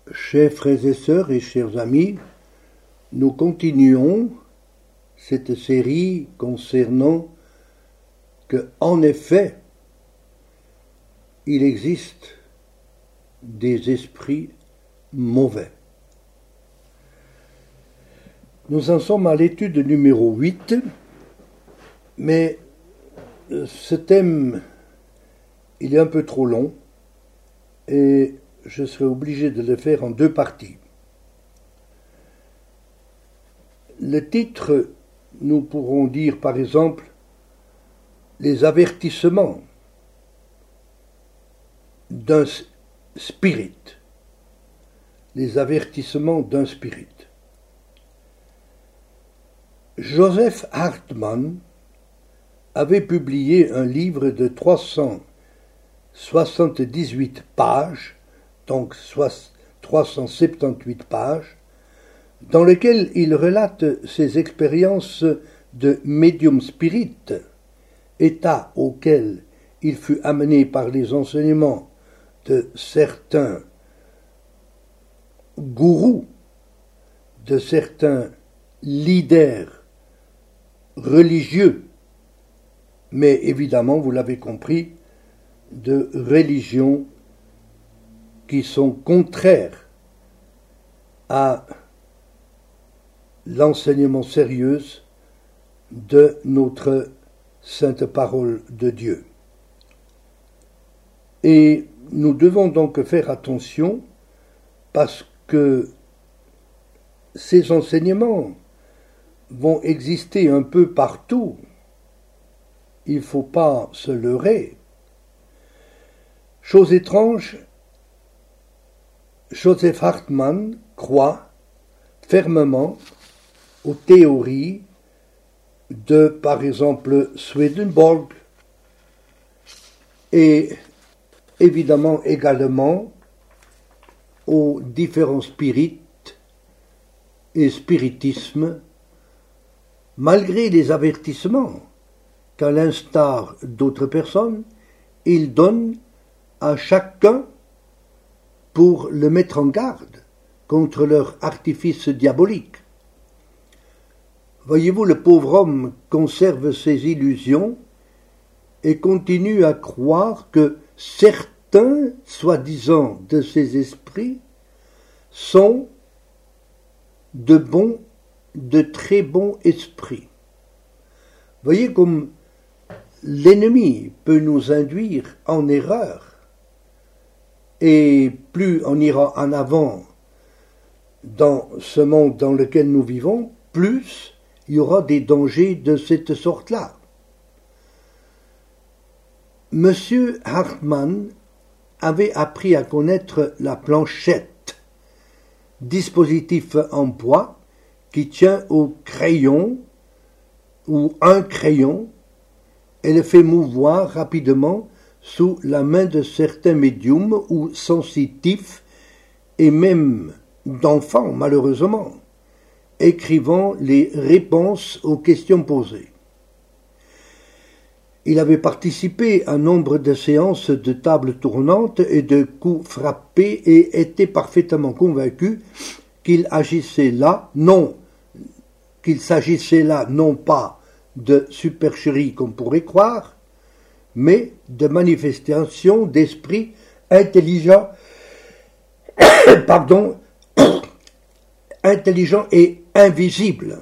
Chers frères et sœurs et chers amis, nous continuons cette série concernant que, en effet, il existe des esprits mauvais. Nous en sommes à l'étude numéro 8, mais ce thème, il est un peu trop long et je serai obligé de le faire en deux parties. Le titre, nous pourrons dire par exemple les avertissements d'un spirit. Les avertissements d'un spirit. Joseph Hartman avait publié un livre de 378 pages, donc 378 pages, dans lequel il relate ses expériences de médium spirit, état auquel il fut amené par les enseignements de certains gourous, de certains leaders religieux, mais évidemment, vous l'avez compris, de religions qui sont contraires à l'enseignement sérieux de notre sainte parole de Dieu. Et nous devons donc faire attention parce que ces enseignements vont exister un peu partout. Il ne faut pas se leurrer. Chose étrange, Joseph Hartman croit fermement aux théories de, par exemple, Swedenborg et évidemment également aux différents spirites et spiritismes, malgré les avertissements qu'à l'instar d'autres personnes, il donne à chacun pour le mettre en garde contre leur artifice diabolique. Voyez-vous, le pauvre homme conserve ses illusions et continue à croire que certains, soi-disant, de ces esprits sont de très bons esprits. Voyez comme l'ennemi peut nous induire en erreur, et plus on ira en avant dans ce monde dans lequel nous vivons, plus il y aura des dangers de cette sorte-là. Monsieur Hartman avait appris à connaître la planchette, dispositif en bois qui tient au crayon ou un crayon et le fait mouvoir rapidement sous la main de certains médiums ou sensitifs et même d'enfants malheureusement, écrivant les réponses aux questions posées. Il avait participé à nombre de séances de tables tournantes et de coups frappés et était parfaitement convaincu qu'il s'agissait là non pas de supercherie qu'on pourrait croire, mais de manifestations d'esprits intelligents, intelligents et invisibles.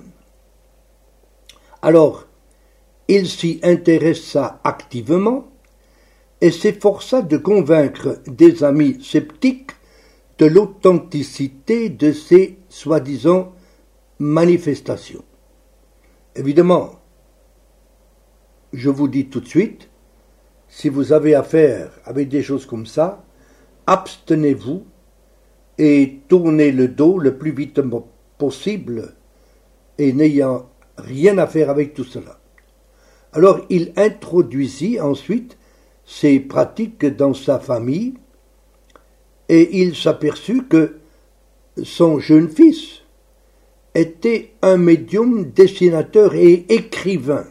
Alors, il s'y intéressa activement et s'efforça de convaincre des amis sceptiques de l'authenticité de ces soi-disant manifestations. Évidemment, je vous dis tout de suite, si vous avez affaire avec des choses comme ça, abstenez-vous et tournez le dos le plus vite possible et n'ayant rien à faire avec tout cela. Alors il introduisit ensuite ces pratiques dans sa famille et il s'aperçut que son jeune fils était un médium, dessinateur et écrivain.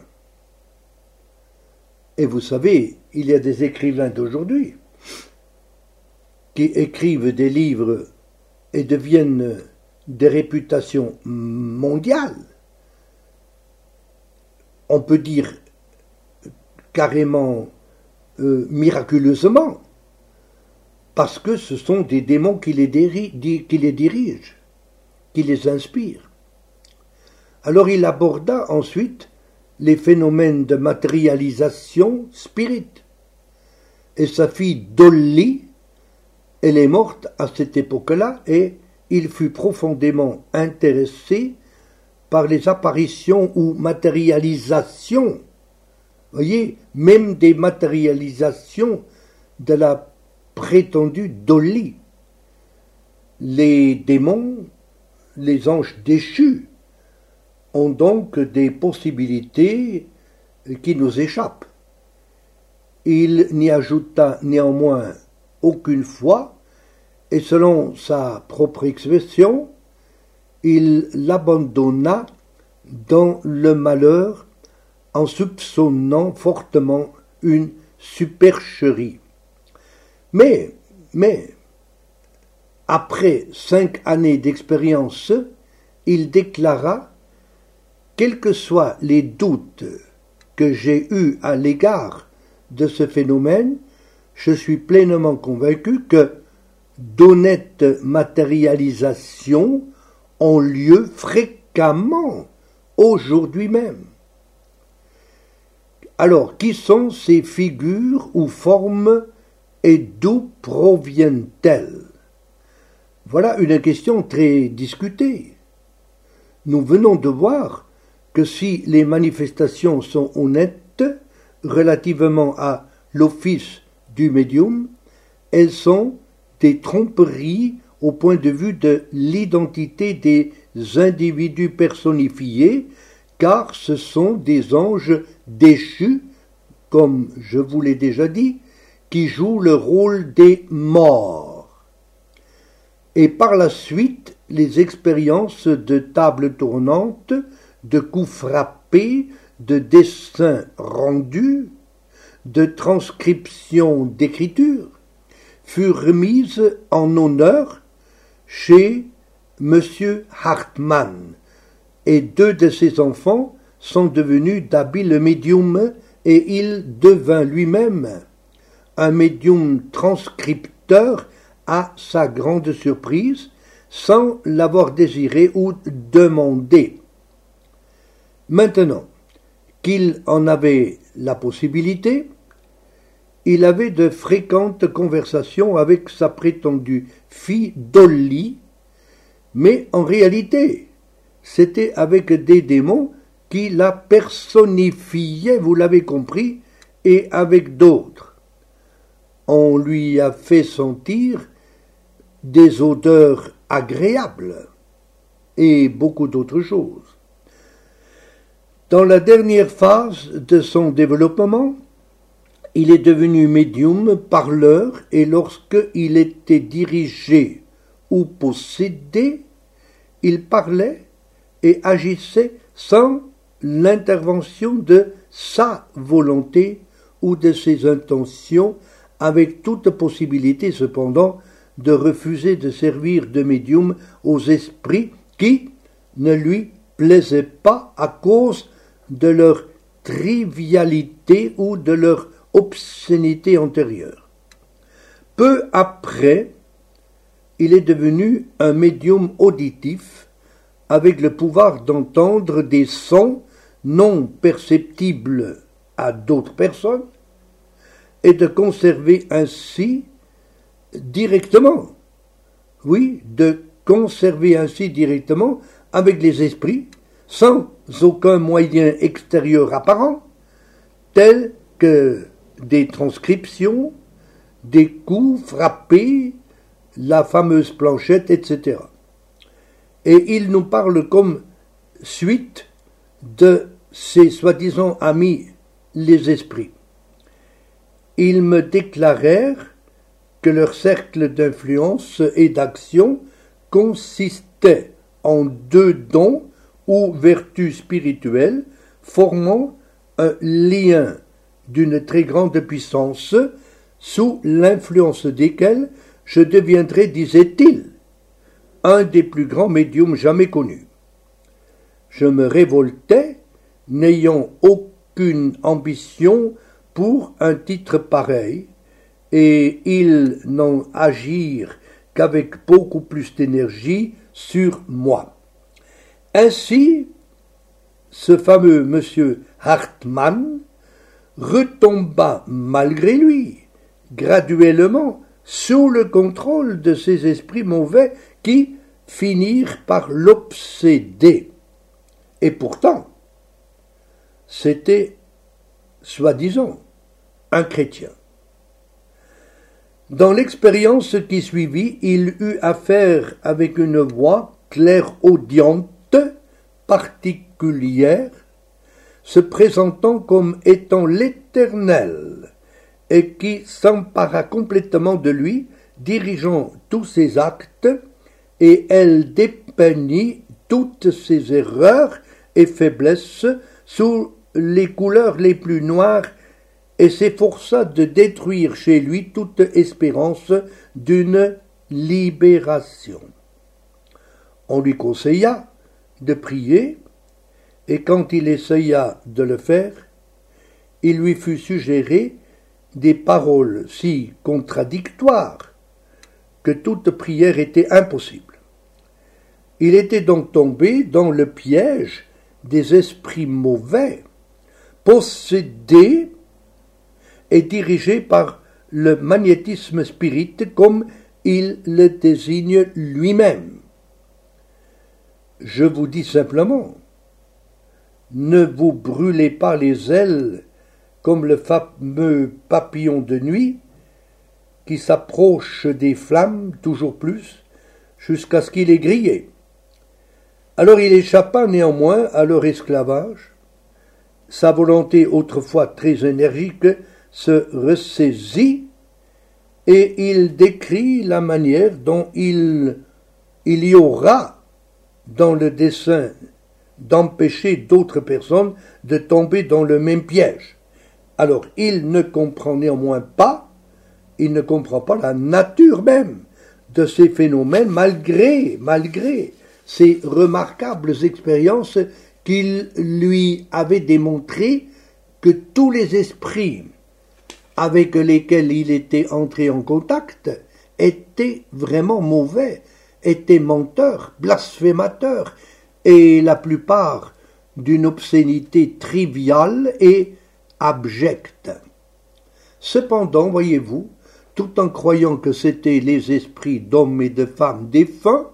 Et vous savez, il y a des écrivains d'aujourd'hui qui écrivent des livres et deviennent des réputations mondiales, on peut dire carrément miraculeusement, parce que ce sont des démons qui les dirigent, qui les inspirent. Alors il aborda ensuite les phénomènes de matérialisation spirit. Et sa fille Dolly, elle est morte à cette époque-là, et il fut profondément intéressé par les apparitions ou matérialisations, voyez, même des matérialisations de la prétendue Dolly. Les démons, les anges déchus, ont donc des possibilités qui nous échappent. Il n'y ajouta néanmoins aucune foi, et selon sa propre expression, il l'abandonna dans le malheur en soupçonnant fortement une supercherie. Mais, après 5 années d'expérience, il déclara: quels que soient les doutes que j'ai eus à l'égard de ce phénomène, je suis pleinement convaincu que d'honnêtes matérialisations ont lieu fréquemment aujourd'hui même. Alors, qui sont ces figures ou formes et d'où proviennent-elles? Voilà une question très discutée. Nous venons de voir que si les manifestations sont honnêtes relativement à l'office du médium, elles sont des tromperies au point de vue de l'identité des individus personnifiés, car ce sont des anges déchus, comme je vous l'ai déjà dit, qui jouent le rôle des morts. Et par la suite, les expériences de tables tournantes, de coups frappés, de dessins rendus, de transcriptions d'écriture, furent mises en honneur chez M. Hartmann, et 2 de ses enfants sont devenus d'habiles médiums, et il devint lui-même un médium transcripteur à sa grande surprise, sans l'avoir désiré ou demandé. Maintenant qu'il en avait la possibilité, il avait de fréquentes conversations avec sa prétendue fille Dolly, mais en réalité, c'était avec des démons qui la personnifiaient, vous l'avez compris, et avec d'autres. On lui a fait sentir des odeurs agréables et beaucoup d'autres choses. Dans la dernière phase de son développement, il est devenu médium parleur, et lorsqu'il était dirigé ou possédé, il parlait et agissait sans l'intervention de sa volonté ou de ses intentions, avec toute possibilité cependant de refuser de servir de médium aux esprits qui ne lui plaisaient pas à cause de leur trivialité ou de leur obscénité antérieure. Peu après, il est devenu un médium auditif avec le pouvoir d'entendre des sons non perceptibles à d'autres personnes et de conserver ainsi directement, avec les esprits, sans aucun moyen extérieur apparent, tels que des transcriptions, des coups frappés, la fameuse planchette, etc. Et il nous parle comme suite de ses soi-disant amis, les esprits. Ils me déclarèrent que leur cercle d'influence et d'action consistait en 2 dons ou vertus spirituelles formant un lien d'une très grande puissance, sous l'influence desquels je deviendrai, disait-il, un des plus grands médiums jamais connus. Je me révoltais, n'ayant aucune ambition pour un titre pareil, et ils n'en agirent qu'avec beaucoup plus d'énergie sur moi. Ainsi, ce fameux monsieur Hartmann retomba malgré lui, graduellement, sous le contrôle de ces esprits mauvais qui finirent par l'obséder. Et pourtant, c'était, soi-disant, un chrétien. Dans l'expérience qui suivit, il eut affaire avec une voix clairaudiente, particulière, se présentant comme étant l'Éternel, et qui s'empara complètement de lui, dirigeant tous ses actes, et elle dépeignit toutes ses erreurs et faiblesses sous les couleurs les plus noires, et s'efforça de détruire chez lui toute espérance d'une libération. On lui conseilla de prier, et quand il essaya de le faire, il lui fut suggéré des paroles si contradictoires que toute prière était impossible. Il était donc tombé dans le piège des esprits mauvais, possédés et dirigés par le magnétisme spirit comme il le désigne lui-même. Je vous dis simplement, ne vous brûlez pas les ailes comme le fameux papillon de nuit qui s'approche des flammes toujours plus jusqu'à ce qu'il ait grillé. Alors il échappa néanmoins à leur esclavage. Sa volonté autrefois très énergique se ressaisit et il décrit la manière dont il y aura dans le dessein d'empêcher d'autres personnes de tomber dans le même piège. Alors il ne comprend néanmoins pas, il ne comprend pas la nature même de ces phénomènes malgré ces remarquables expériences qu'il lui avait démontré que tous les esprits avec lesquels il était entré en contact étaient vraiment mauvais, étaient menteurs, blasphémateurs, et la plupart d'une obscénité triviale et abjecte. Cependant, voyez-vous, tout en croyant que c'étaient les esprits d'hommes et de femmes défunts,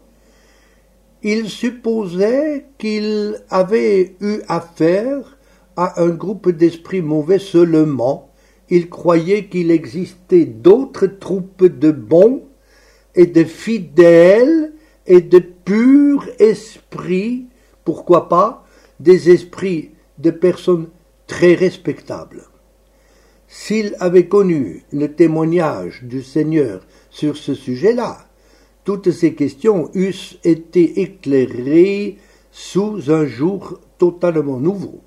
il supposait qu'il avait eu affaire à un groupe d'esprits mauvais seulement. Il croyait qu'il existait d'autres troupes de bons et de fidèles et de purs esprits, pourquoi pas, des esprits de personnes très respectables. S'il avait connu le témoignage du Seigneur sur ce sujet-là, toutes ces questions eussent été éclairées sous un jour totalement nouveau.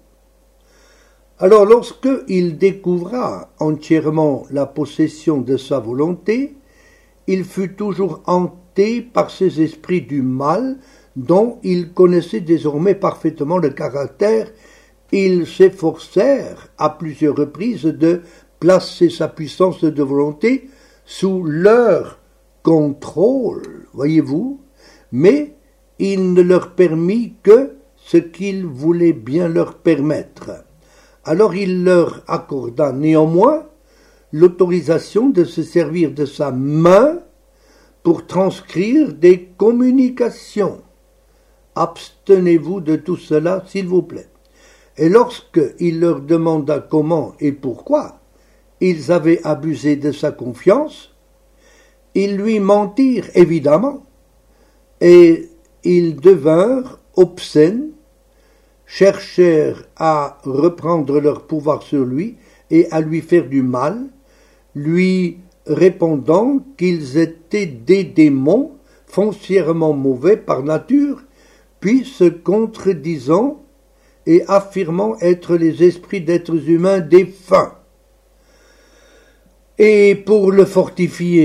Alors lorsque il découvra entièrement la possession de sa volonté, il fut toujours hanté par ces esprits du mal dont il connaissait désormais parfaitement le caractère. Ils s'efforcèrent à plusieurs reprises de placer sa puissance de volonté sous leur contrôle, voyez-vous, mais il ne leur permit que ce qu'il voulait bien leur permettre. Alors il leur accorda néanmoins l'autorisation de se servir de sa main pour transcrire des communications. Abstenez-vous de tout cela, s'il vous plaît. Et lorsqu'il leur demanda comment et pourquoi ils avaient abusé de sa confiance, ils lui mentirent évidemment, et ils devinrent obscènes, cherchèrent à reprendre leur pouvoir sur lui et à lui faire du mal, lui répondant qu'ils étaient des démons foncièrement mauvais par nature, puis se contredisant et affirmant être les esprits d'êtres humains défunts. Et pour le fortifier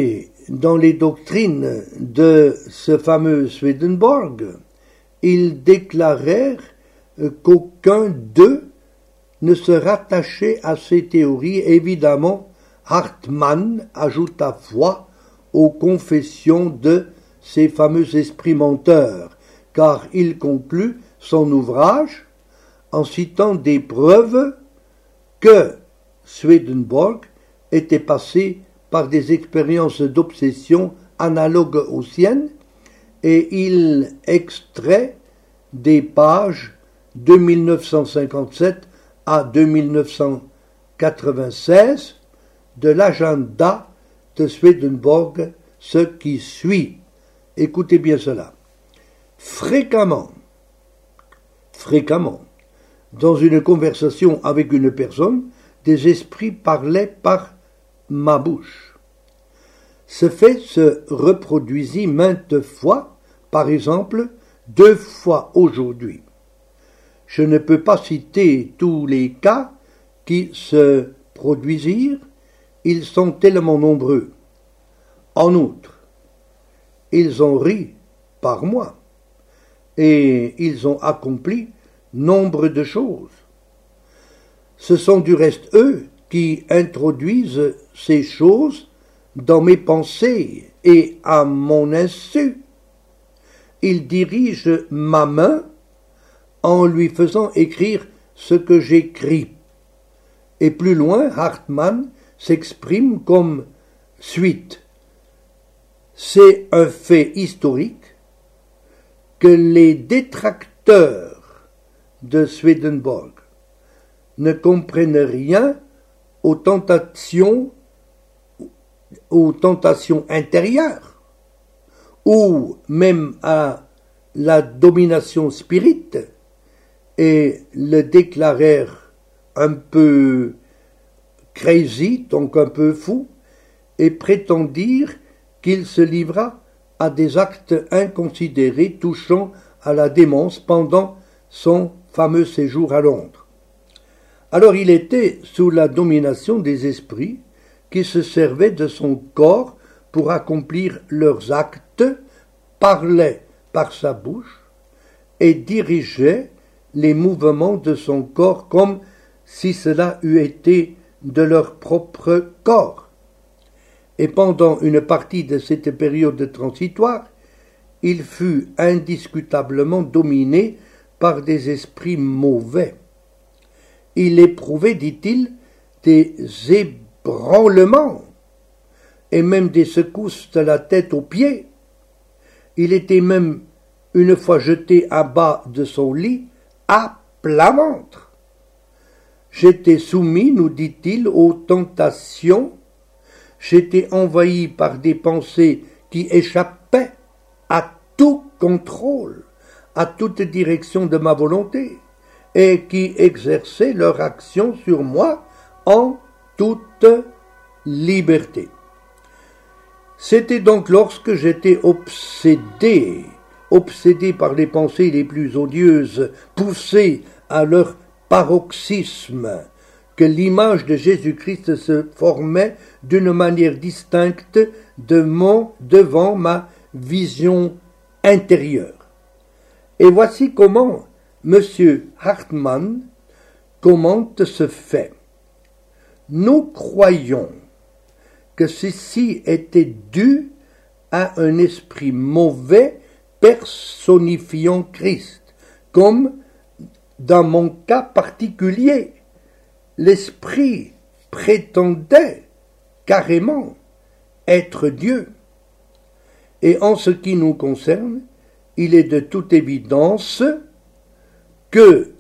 dans les doctrines de ce fameux Swedenborg, ils déclarèrent qu'aucun d'eux ne se rattachait à ces théories. Évidemment, Hartmann ajouta foi aux confessions de ces fameux esprits menteurs, car il conclut son ouvrage en citant des preuves que Swedenborg était passé par des expériences d'obsession analogues aux siennes, et il extrait des pages de 1957 à 2996 de l'agenda de Swedenborg, ce qui suit. Écoutez bien cela. Fréquemment, dans une conversation avec une personne, des esprits parlaient par ma bouche. Ce fait se reproduisit maintes fois, par exemple 2 fois aujourd'hui. Je ne peux pas citer tous les cas qui se produisirent, ils sont tellement nombreux. En outre, ils ont ri par moi, et ils ont accompli nombre de choses. Ce sont du reste eux qui introduisent ces choses dans mes pensées et à mon insu. Ils dirigent ma main en lui faisant écrire ce que j'écris. Et plus loin, Hartmann s'exprime comme suite. C'est un fait historique que les détracteurs de Swedenborg ne comprennent rien aux tentations intérieures, ou même à la domination spirite, et le déclarèrent un peu crazy, donc un peu fou, et prétendirent qu'il se livra à des actes inconsidérés touchant à la démence pendant son fameux séjour à Londres. Alors il était sous la domination des esprits qui se servaient de son corps pour accomplir leurs actes, parlaient par sa bouche et dirigeaient les mouvements de son corps comme si cela eût été de leur propre corps. Et pendant une partie de cette période transitoire, il fut indiscutablement dominé par des esprits mauvais. Il éprouvait, dit-il, des ébranlements et même des secousses de la tête aux pieds. Il était même une fois jeté à bas de son lit à plat ventre. J'étais soumis, nous dit-il, aux tentations. J'étais envahi par des pensées qui échappaient à tout contrôle, à toute direction de ma volonté, et qui exerçaient leur action sur moi en toute liberté. C'était donc lorsque j'étais obsédé par les pensées les plus odieuses, poussé à leur paroxysme, que l'image de Jésus-Christ se formait d'une manière distincte devant ma vision intérieure. Et voici comment M. Hartmann commente ce fait. Nous croyons que ceci était dû à un esprit mauvais personnifiant Christ, comme dans mon cas particulier, l'esprit prétendait carrément être Dieu. Et en ce qui nous concerne, il est de toute évidence que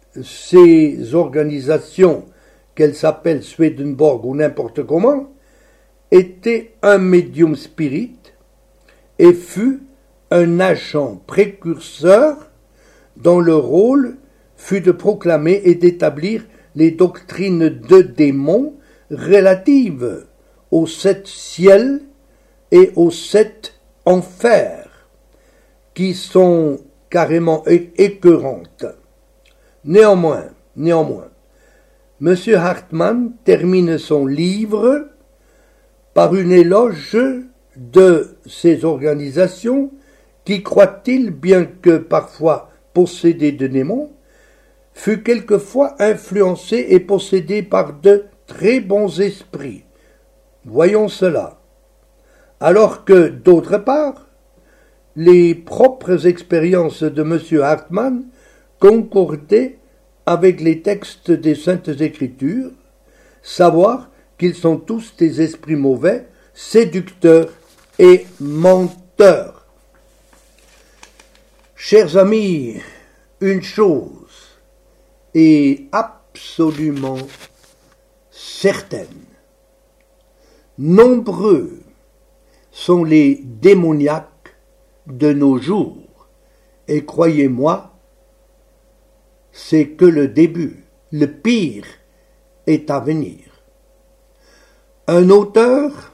ces organisations, qu'elles s'appellent Swedenborg ou n'importe comment, étaient un médium spirit et fut un agent précurseur dont le rôle fut de proclamer et d'établir les doctrines de démons relatives aux 7 ciels et aux 7 enfers, qui sont carrément écœurantes. Néanmoins, M. Hartmann termine son livre par une éloge de ces organisations qui, croit-il, bien que parfois possédées de démons, fut quelquefois influencé et possédé par de très bons esprits. Voyons cela. Alors que, d'autre part, les propres expériences de M. Hartmann concordaient avec les textes des Saintes Écritures, savoir qu'ils sont tous des esprits mauvais, séducteurs et menteurs. Chers amis, une chose est absolument certaine. Nombreux sont les démoniaques de nos jours, et croyez-moi, c'est que le début, le pire est à venir. Un auteur,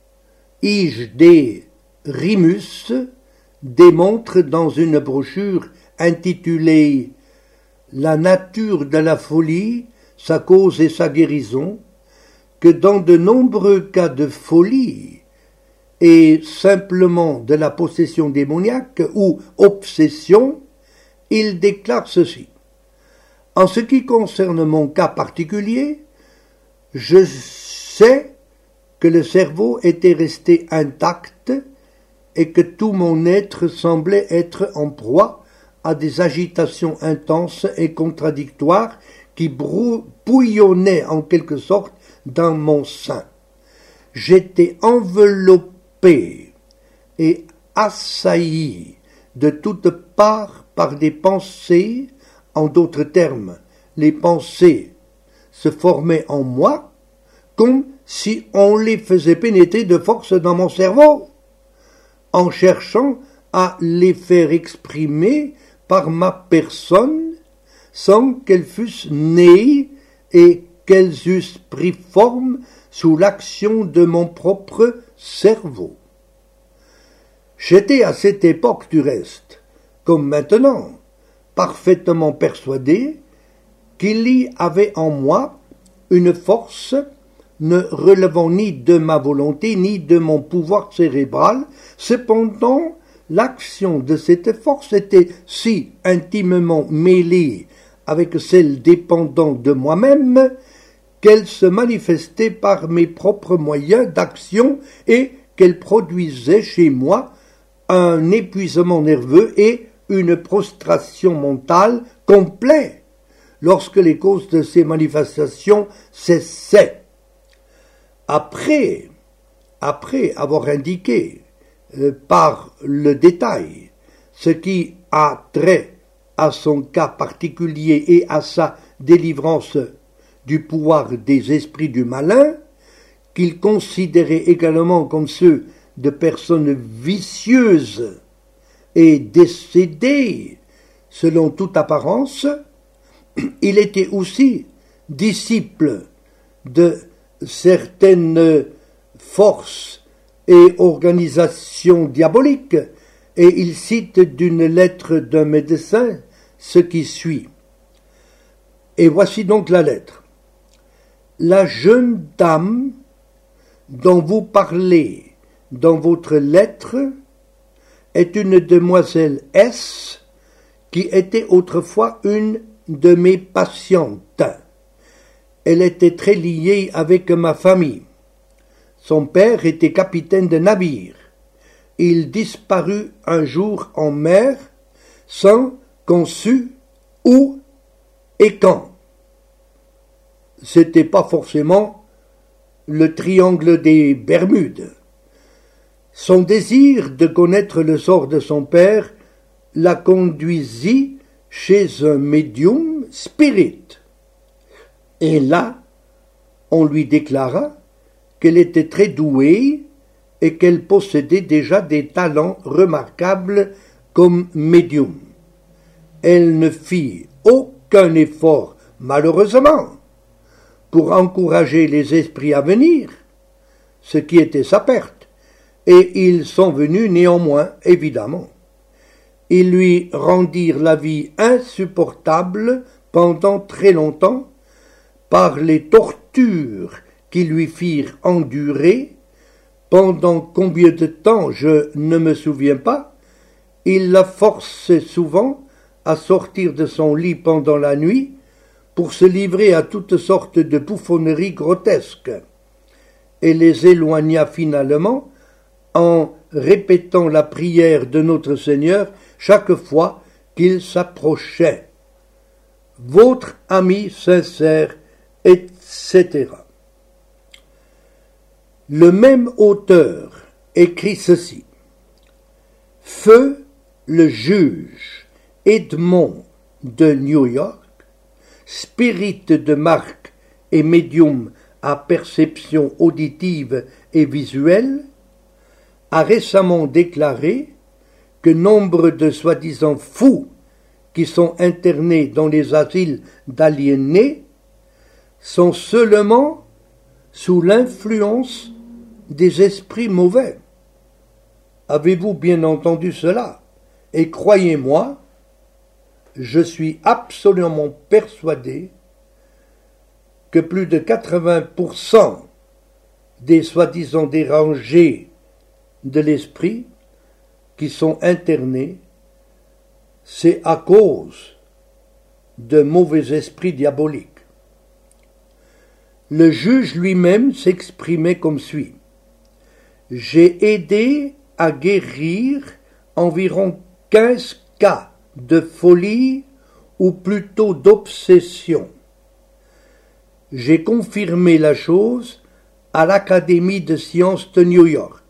I.G. Rimus, démontre dans une brochure intitulée « La nature de la folie, sa cause et sa guérison » que dans de nombreux cas de folie et simplement de la possession démoniaque ou obsession, il déclare ceci. En ce qui concerne mon cas particulier, je sais que le cerveau était resté intact et que tout mon être semblait être en proie à des agitations intenses et contradictoires qui bouillonnaient en quelque sorte dans mon sein. J'étais enveloppé et assailli de toutes parts par des pensées, en d'autres termes, les pensées se formaient en moi comme si on les faisait pénétrer de force dans mon cerveau, en cherchant à les faire exprimer par ma personne sans qu'elles fussent nées et qu'elles eussent pris forme sous l'action de mon propre cerveau. J'étais à cette époque du reste, comme maintenant, parfaitement persuadé qu'il y avait en moi une force ne relevant ni de ma volonté ni de mon pouvoir cérébral. Cependant, l'action de cette force était si intimement mêlée avec celle dépendant de moi-même qu'elle se manifestait par mes propres moyens d'action et qu'elle produisait chez moi un épuisement nerveux et une prostration mentale complète lorsque les causes de ces manifestations cessaient. Après avoir indiqué par le détail ce qui a trait à son cas particulier et à sa délivrance du pouvoir des esprits du malin, qu'il considérait également comme ceux de personnes vicieuses et décédées, selon toute apparence, il était aussi disciple de certaines forces et organisations diaboliques, et il cite d'une lettre d'un médecin ce qui suit. Et voici donc la lettre. La jeune dame dont vous parlez dans votre lettre est une demoiselle S qui était autrefois une de mes patientes. Elle était très liée avec ma famille. Son père était capitaine de navire. Il disparut un jour en mer sans qu'on sût où et quand. C'était pas forcément le triangle des Bermudes. Son désir de connaître le sort de son père la conduisit chez un médium spirit. Et là, on lui déclara qu'elle était très douée et qu'elle possédait déjà des talents remarquables comme médium. Elle ne fit aucun effort, malheureusement, pour encourager les esprits à venir, ce qui était sa perte, et ils sont venus néanmoins, évidemment. Ils lui rendirent la vie insupportable pendant très longtemps par les tortures qu'ils lui firent endurer, pendant combien de temps je ne me souviens pas, il la forçait souvent à sortir de son lit pendant la nuit pour se livrer à toutes sortes de bouffonneries grotesques, et les éloigna finalement en répétant la prière de notre Seigneur chaque fois qu'il s'approchait. Votre ami sincère, etc. Le même auteur écrit ceci. Feu le juge Edmond de New York, spirit de marque et médium à perception auditive et visuelle, a récemment déclaré que nombre de soi-disant fous qui sont internés dans les asiles d'aliénés sont seulement sous l'influence des esprits mauvais. Avez-vous bien entendu cela? Et croyez-moi, je suis absolument persuadé que plus de 80% des soi-disant dérangés de l'esprit qui sont internés, c'est à cause de mauvais esprits diaboliques. Le juge lui-même s'exprimait comme suit. J'ai aidé à guérir environ 15 cas de folie ou plutôt d'obsession. J'ai confirmé la chose à l'Académie de sciences de New York.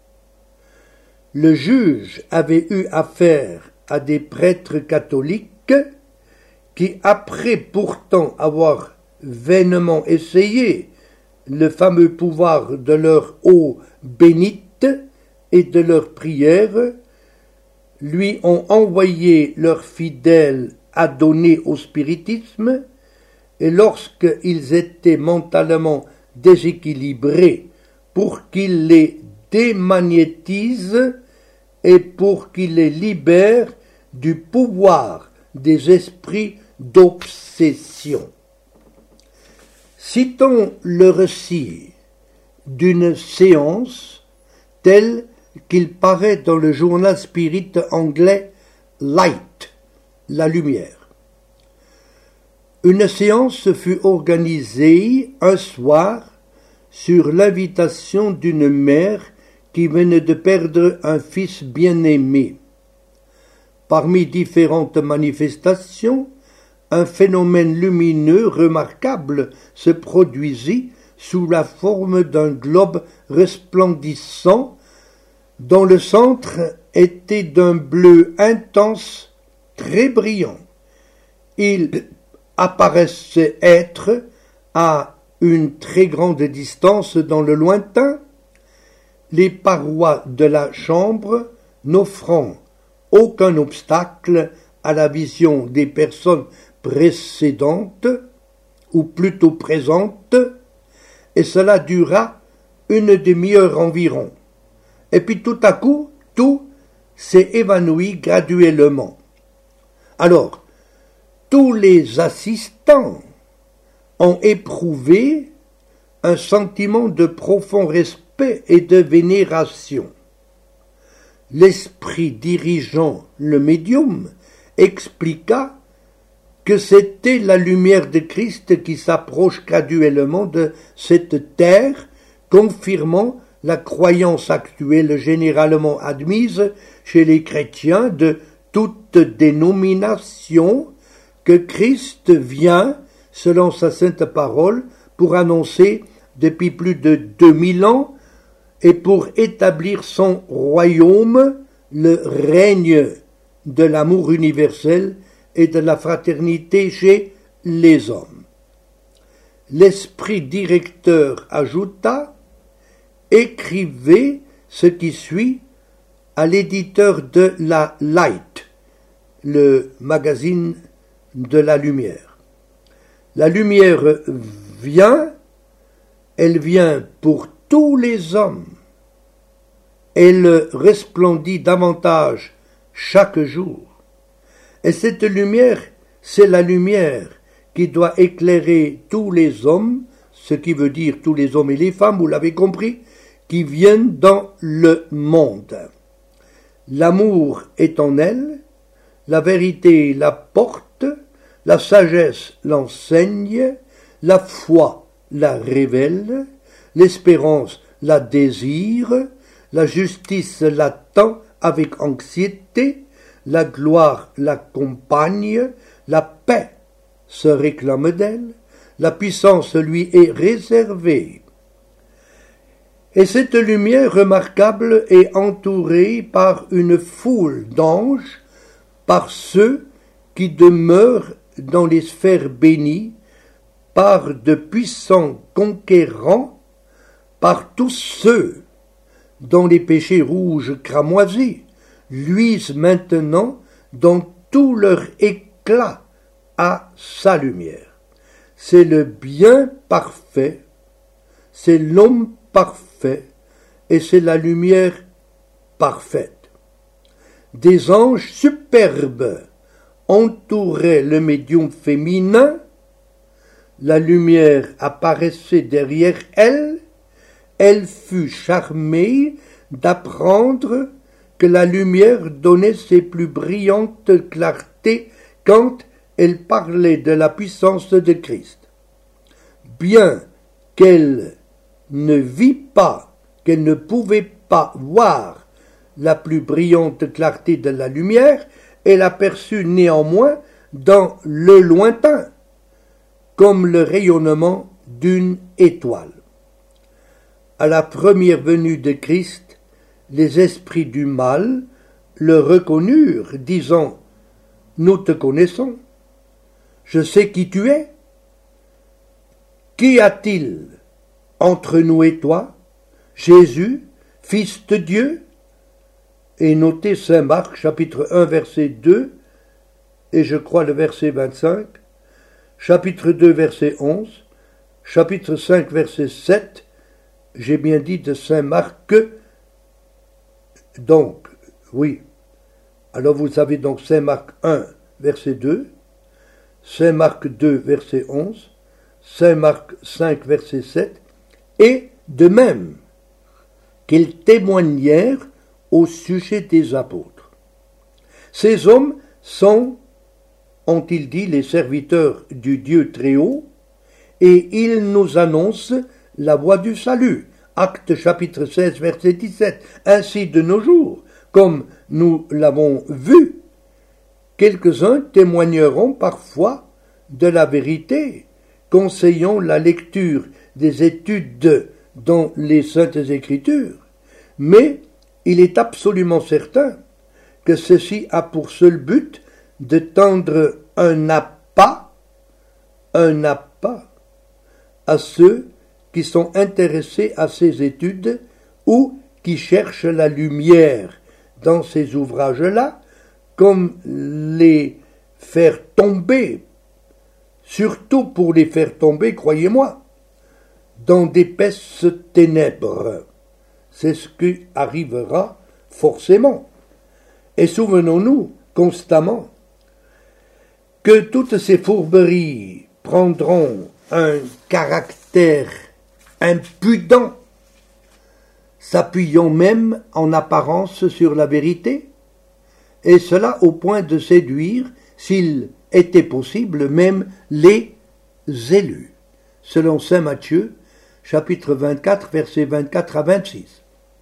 Le juge avait eu affaire à des prêtres catholiques qui, après pourtant avoir vainement essayé le fameux pouvoir de leur eau bénite et de leurs prières, lui ont envoyé leurs fidèles adonnés au spiritisme, et lorsqu'ils étaient mentalement déséquilibrés, pour qu'il les démagnétise et pour qu'il les libère du pouvoir des esprits d'obsession. Citons le récit d'une séance telle qu'il paraît dans le journal spirit anglais Light, la lumière. Une séance fut organisée un soir sur l'invitation d'une mère qui venait de perdre un fils bien-aimé. Parmi différentes manifestations, un phénomène lumineux remarquable se produisit sous la forme d'un globe resplendissant dont le centre était d'un bleu intense très brillant. Il apparaissait être à une très grande distance dans le lointain, les parois de la chambre n'offrant aucun obstacle à la vision des personnes précédentes, ou plutôt présentes, et cela dura une demi-heure environ. Et puis tout à coup, tout s'est évanoui graduellement. Alors, tous les assistants ont éprouvé un sentiment de profond respect et de vénération. L'esprit dirigeant le médium expliqua que c'était la lumière de Christ qui s'approche graduellement de cette terre, confirmant la croyance actuelle généralement admise chez les chrétiens de toute dénomination que Christ vient, selon sa sainte parole, pour annoncer depuis plus de 2000 ans et pour établir son royaume, le règne de l'amour universel et de la fraternité chez les hommes. L'esprit directeur ajouta « Écrivez ce qui suit à l'éditeur de la Light, le magazine de la lumière. La lumière vient, elle vient pour tous les hommes. Elle resplendit davantage chaque jour. Et cette lumière, c'est la lumière qui doit éclairer tous les hommes, ce qui veut dire tous les hommes et les femmes, vous l'avez compris, qui viennent dans le monde. L'amour est en elle, la vérité la porte, la sagesse l'enseigne, la foi la révèle, l'espérance la désire, la justice l'attend avec anxiété, la gloire l'accompagne, la paix se réclame d'elle, la puissance lui est réservée. Et cette lumière remarquable est entourée par une foule d'anges, par ceux qui demeurent dans les sphères bénies, par de puissants conquérants, par tous ceux dont les péchés rouges cramoisis luisent maintenant dans tout leur éclat à sa lumière. C'est le bien parfait, c'est l'homme parfait, et c'est la lumière parfaite. Des anges superbes entouraient le médium féminin, la lumière apparaissait derrière elle, elle fut charmée d'apprendre que la lumière donnait ses plus brillantes clartés quand elle parlait de la puissance de Christ. Bien qu'elle ne vit pas, qu'elle ne pouvait pas voir la plus brillante clarté de la lumière, elle aperçut néanmoins dans le lointain, comme le rayonnement d'une étoile. À la première venue de Christ, les esprits du mal le reconnurent, disant « Nous te connaissons, je sais qui tu es. Qu'y a-t-il entre nous et toi, Jésus, Fils de Dieu ?» Et notez Saint Marc, chapitre 1, verset 2, et je crois le verset 25, chapitre 2, verset 11, chapitre 5, verset 7, j'ai bien dit de Saint Marc, donc, oui. Alors vous avez donc Saint Marc 1, verset 2, Saint Marc 2, verset 11, Saint Marc 5, verset 7, et de même qu'ils témoignèrent au sujet des apôtres. Ces hommes sont, ont-ils dit, les serviteurs du Dieu très haut, et ils nous annoncent la voie du salut. Actes chapitre 16, verset 17. Ainsi de nos jours, comme nous l'avons vu, quelques-uns témoigneront parfois de la vérité, conseillant la lecture des études dans les Saintes Écritures, mais il est absolument certain que ceci a pour seul but de tendre un appât à ceux qui sont intéressés à ces études ou qui cherchent la lumière dans ces ouvrages-là, comme les faire tomber, surtout pour les faire tomber, croyez-moi, dans d'épaisses ténèbres. C'est ce qui arrivera forcément. Et souvenons-nous constamment que toutes ces fourberies prendront un caractère impudent, s'appuyant même en apparence sur la vérité, et cela au point de séduire, s'il était possible, même les élus, selon saint Matthieu, chapitre 24, versets 24 à 26.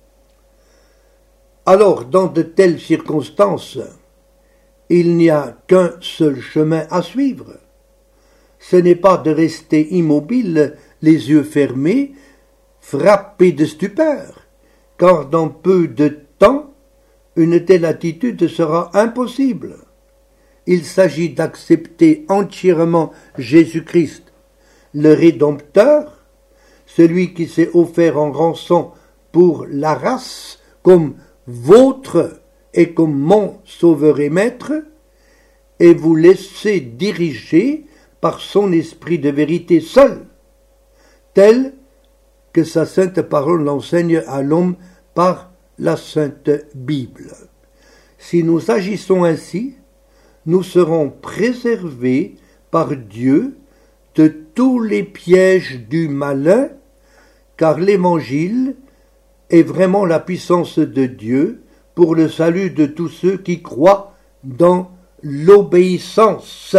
Alors, dans de telles circonstances, il n'y a qu'un seul chemin à suivre. Ce n'est pas de rester immobile, les yeux fermés, frappé de stupeur, car dans peu de temps, une telle attitude sera impossible. Il s'agit d'accepter entièrement Jésus-Christ, le Rédempteur, celui qui s'est offert en rançon pour la race, comme vôtre et comme mon sauveur et maître, et vous laisser diriger par son esprit de vérité seul, tel que sa sainte parole l'enseigne à l'homme par la sainte Bible. Si nous agissons ainsi, nous serons préservés par Dieu de tous les pièges du malin, car l'Évangile est vraiment la puissance de Dieu pour le salut de tous ceux qui croient dans l'obéissance.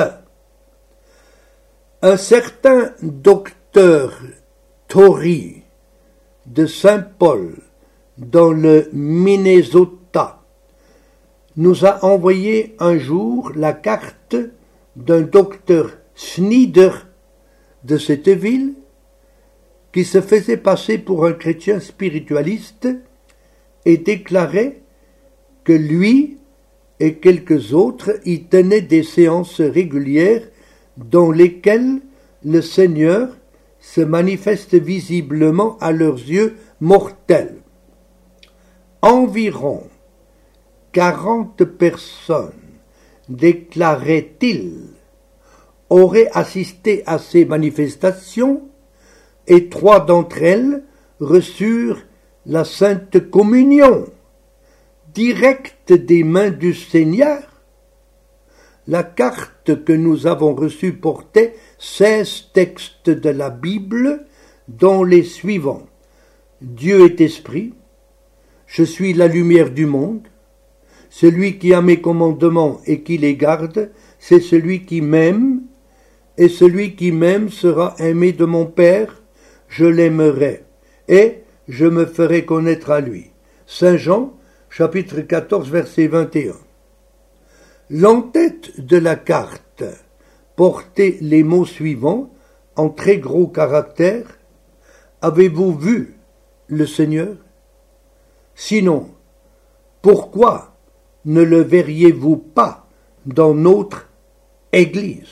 Un certain docteur Torrey de Saint-Paul, dans le Minnesota, nous a envoyé un jour la carte d'un docteur Snyder de cette ville qui se faisait passer pour un chrétien spiritualiste et déclarait que lui et quelques autres y tenaient des séances régulières dans lesquelles le Seigneur se manifeste visiblement à leurs yeux mortels. Environ 40 personnes, déclarait-il, auraient assisté à ces manifestations et 3 d'entre elles reçurent la Sainte Communion, directe des mains du Seigneur. La carte que nous avons reçue portait 16 textes de la Bible, dont les suivants. Dieu est esprit, je suis la lumière du monde, celui qui a mes commandements et qui les garde, c'est celui qui m'aime, et celui qui m'aime sera aimé de mon Père, je l'aimerai, et je me ferai connaître à lui. Saint Jean, chapitre 14, verset 21. L'entête de la carte portait les mots suivants en très gros caractères. Avez-vous vu le Seigneur? Sinon, pourquoi ne le verriez-vous pas dans notre Église?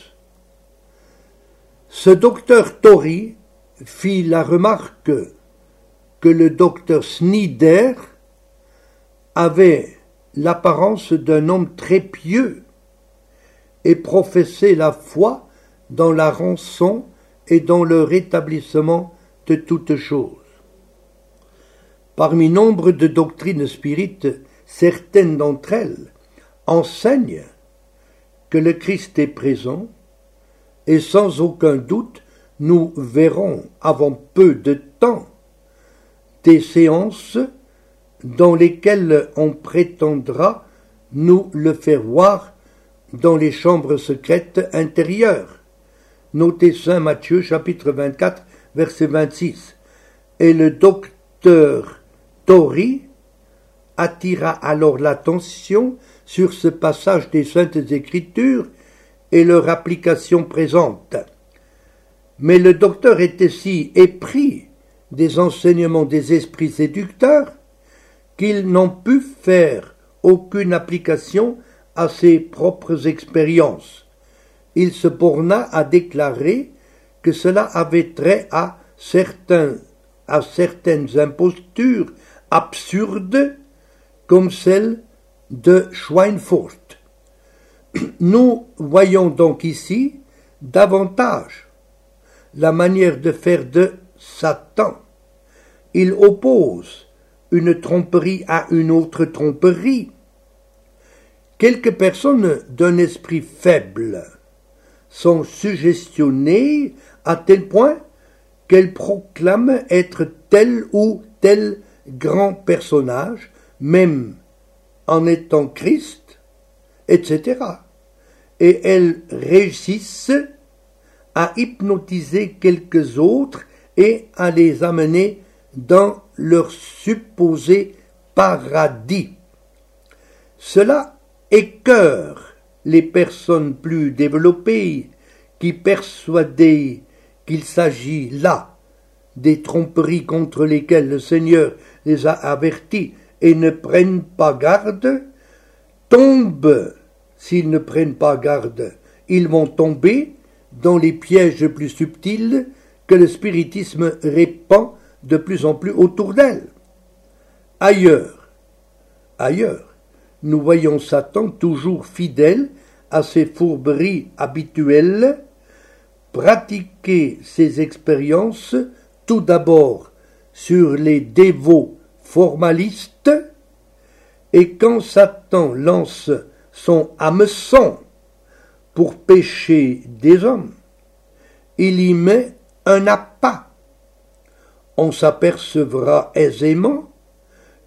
Ce docteur Torrey fit la remarque que le docteur Snyder avait l'apparence d'un homme très pieux et professait la foi dans la rançon et dans le rétablissement de toutes choses. Parmi nombre de doctrines spirites, certaines d'entre elles enseignent que le Christ est présent, et sans aucun doute nous verrons avant peu de temps des séances dans lesquelles on prétendra nous le faire voir dans les chambres secrètes intérieures. Notez Saint Matthieu chapitre 24 verset 26. Et le docteur Torrey attira alors l'attention sur ce passage des Saintes Écritures et leur application présente. Mais le docteur était si épris des enseignements des esprits séducteurs qu'il n'en put faire aucune application à ses propres expériences. Il se borna à déclarer que cela avait trait à certaines impostures absurdes comme celle de Schweinfurt. Nous voyons donc ici davantage la manière de faire de Satan. Il oppose une tromperie à une autre tromperie. Quelques personnes d'un esprit faible sont suggestionnées à tel point qu'elles proclament être tel ou tel grand personnage, même en étant Christ, etc. Et elles réussissent à hypnotiser quelques autres et à les amener dans leur supposé paradis. Cela écœure les personnes plus développées qui persuadées qu'il s'agit là des tromperies contre lesquelles le Seigneur les a avertis et ne prennent pas garde, tombent. S'ils ne prennent pas garde, ils vont tomber dans les pièges plus subtils que le spiritisme répand de plus en plus autour d'elles. Ailleurs, nous voyons Satan toujours fidèle à ses fourberies habituelles, pratiquer ses expériences tout d'abord sur les dévots formalistes, et quand Satan lance son hameçon pour pécher des hommes, il y met un appât. On s'apercevra aisément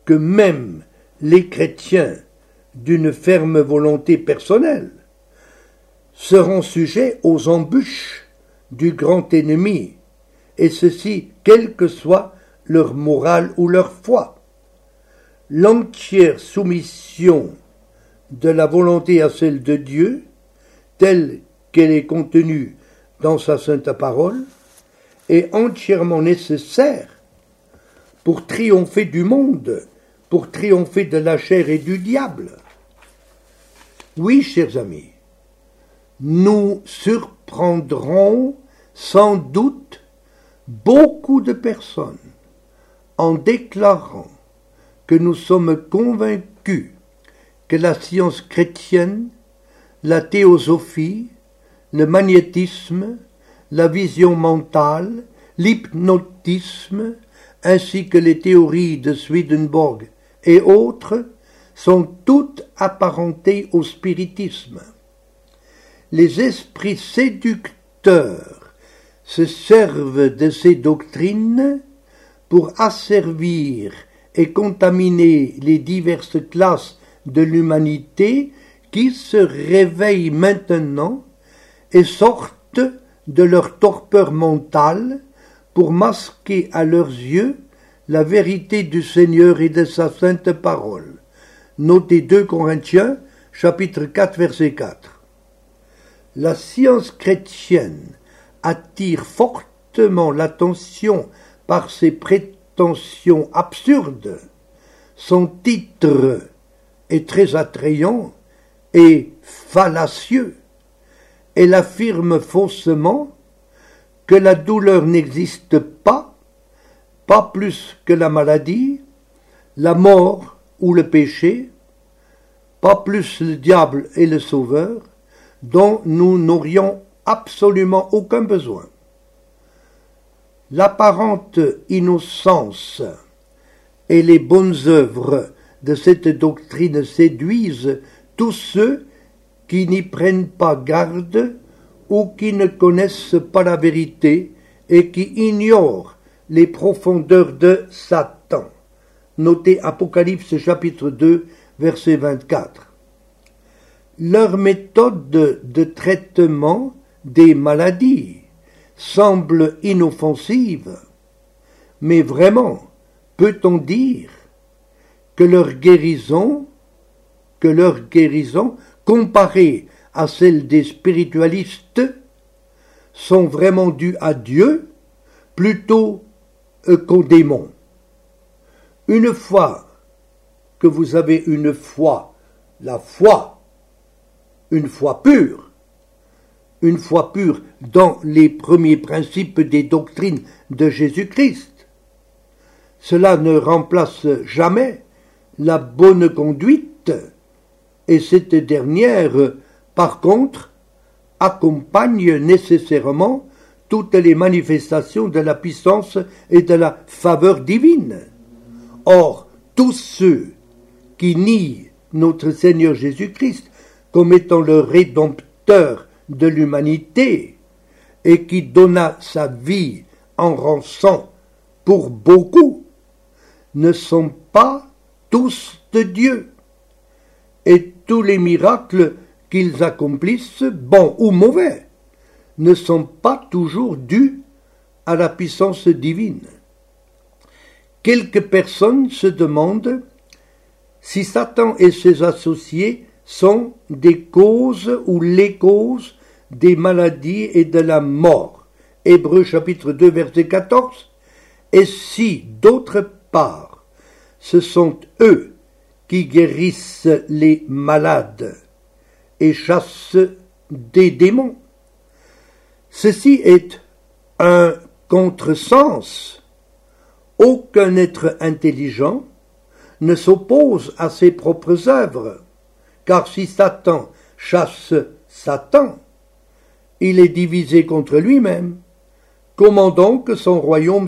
que même les chrétiens d'une ferme volonté personnelle seront sujets aux embûches du grand ennemi, et ceci quelle que soit leur morale ou leur foi. L'entière soumission de la volonté à celle de Dieu, telle qu'elle est contenue dans sa sainte parole, est entièrement nécessaire pour triompher du monde, pour triompher de la chair et du diable. Oui, chers amis, nous surprendrons sans doute beaucoup de personnes en déclarant que nous sommes convaincus que la science chrétienne, la théosophie, le magnétisme, la vision mentale, l'hypnotisme, ainsi que les théories de Swedenborg et autres, sont toutes apparentées au spiritisme. Les esprits séducteurs se servent de ces doctrines pour asservir et contaminer les diverses classes de l'humanité qui se réveillent maintenant et sortent de leur torpeur mentale pour masquer à leurs yeux la vérité du Seigneur et de sa sainte parole. Notez 2 Corinthiens, chapitre 4, verset 4. La science chrétienne attire fortement l'attention par ses prétentions absurdes. Son titre est très attrayant et fallacieux. Elle affirme faussement que la douleur n'existe pas, pas plus que la maladie, la mort ou le péché, pas plus le diable et le sauveur, dont nous n'aurions absolument aucun besoin. L'apparente innocence et les bonnes œuvres de cette doctrine séduisent tous ceux qui n'y prennent pas garde ou qui ne connaissent pas la vérité et qui ignorent les profondeurs de Satan. Notez Apocalypse chapitre 2, verset 24. Leur méthode de traitement des maladies semble inoffensive, mais vraiment, peut-on dire que leur guérison, comparée à celle des spiritualistes, sont vraiment dues à Dieu plutôt qu'aux démons? Une fois que vous avez une foi, la foi, une foi pure dans les premiers principes des doctrines de Jésus-Christ, cela ne remplace jamais la bonne conduite, et cette dernière, par contre, accompagne nécessairement toutes les manifestations de la puissance et de la faveur divine. Or, tous ceux qui nient notre Seigneur Jésus-Christ comme étant le Rédempteur de l'humanité et qui donna sa vie en rançon pour beaucoup, ne sont pas tous de Dieu, et tous les miracles qu'ils accomplissent, bons ou mauvais, ne sont pas toujours dus à la puissance divine. Quelques personnes se demandent si Satan et ses associés sont des causes ou les causes des maladies et de la mort. Hébreux chapitre 2 verset 14. Et si, d'autre part, ce sont eux qui guérissent les malades et chassent des démons. Ceci est un contresens. Aucun être intelligent ne s'oppose à ses propres œuvres, car si Satan chasse Satan, il est divisé contre lui-même. Comment donc son royaume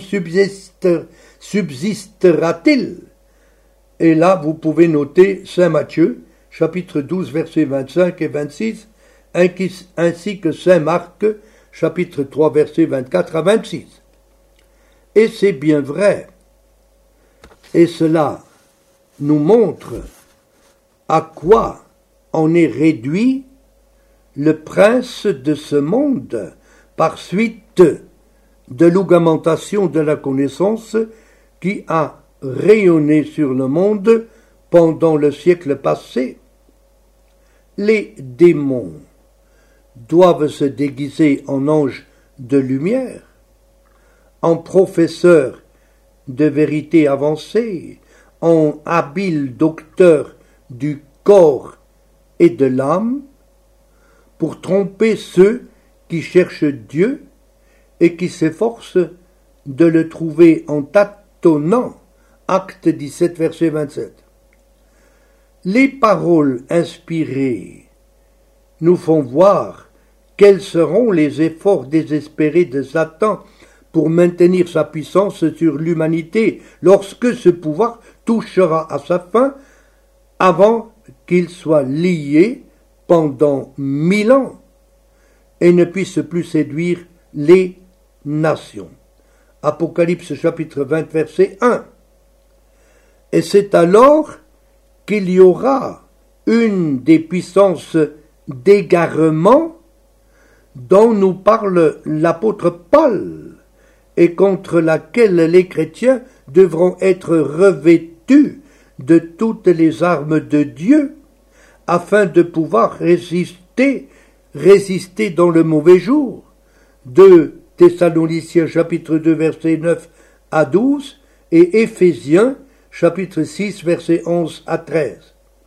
subsistera-t-il? Et là, vous pouvez noter Saint Matthieu, chapitre 12, versets 25 et 26, ainsi que Saint Marc, chapitre 3, versets 24 à 26. Et c'est bien vrai. Et cela nous montre à quoi en est réduit le prince de ce monde par suite de l'augmentation de la connaissance qui a rayonné sur le monde pendant le siècle passé. Les démons doivent se déguiser en anges de lumière, en professeurs de vérité avancée, en habiles docteurs du corps et de l'âme, pour tromper ceux qui cherchent Dieu et qui s'efforcent de le trouver en tâtonnant. Acte 17, verset 27. Les paroles inspirées nous font voir quels seront les efforts désespérés de Satan pour maintenir sa puissance sur l'humanité lorsque ce pouvoir touchera à sa fin avant qu'il soit lié pendant 1000 ans et ne puisse plus séduire les nations. Apocalypse chapitre 20 verset 1. Et c'est alors qu'il y aura une des puissances d'égarement dont nous parle l'apôtre Paul et contre laquelle les chrétiens devront être revêtus de toutes les armes de Dieu afin de pouvoir résister dans le mauvais jour. 2 Thessaloniciens chapitre 2 verset 9 à 12 et Éphésiens chapitre 6 verset 11 à 13.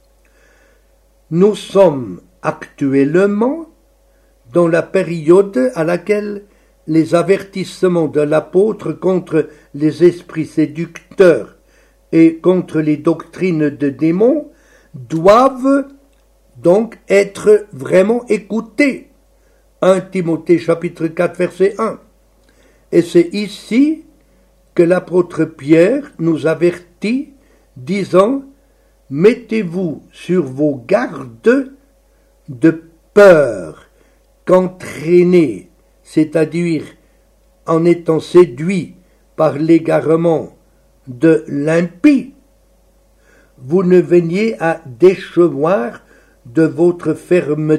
Nous sommes actuellement dans la période à laquelle les avertissements de l'apôtre contre les esprits séducteurs et contre les doctrines de démons doivent donc être vraiment écoutés. 1 Timothée chapitre 4 verset 1. Et c'est ici que l'apôtre Pierre nous avertit, disant « Mettez-vous sur vos gardes de peur qu'entraînés, c'est-à-dire en étant séduits par l'égarement de l'impie, vous ne veniez à déchevoir de votre fermeté. »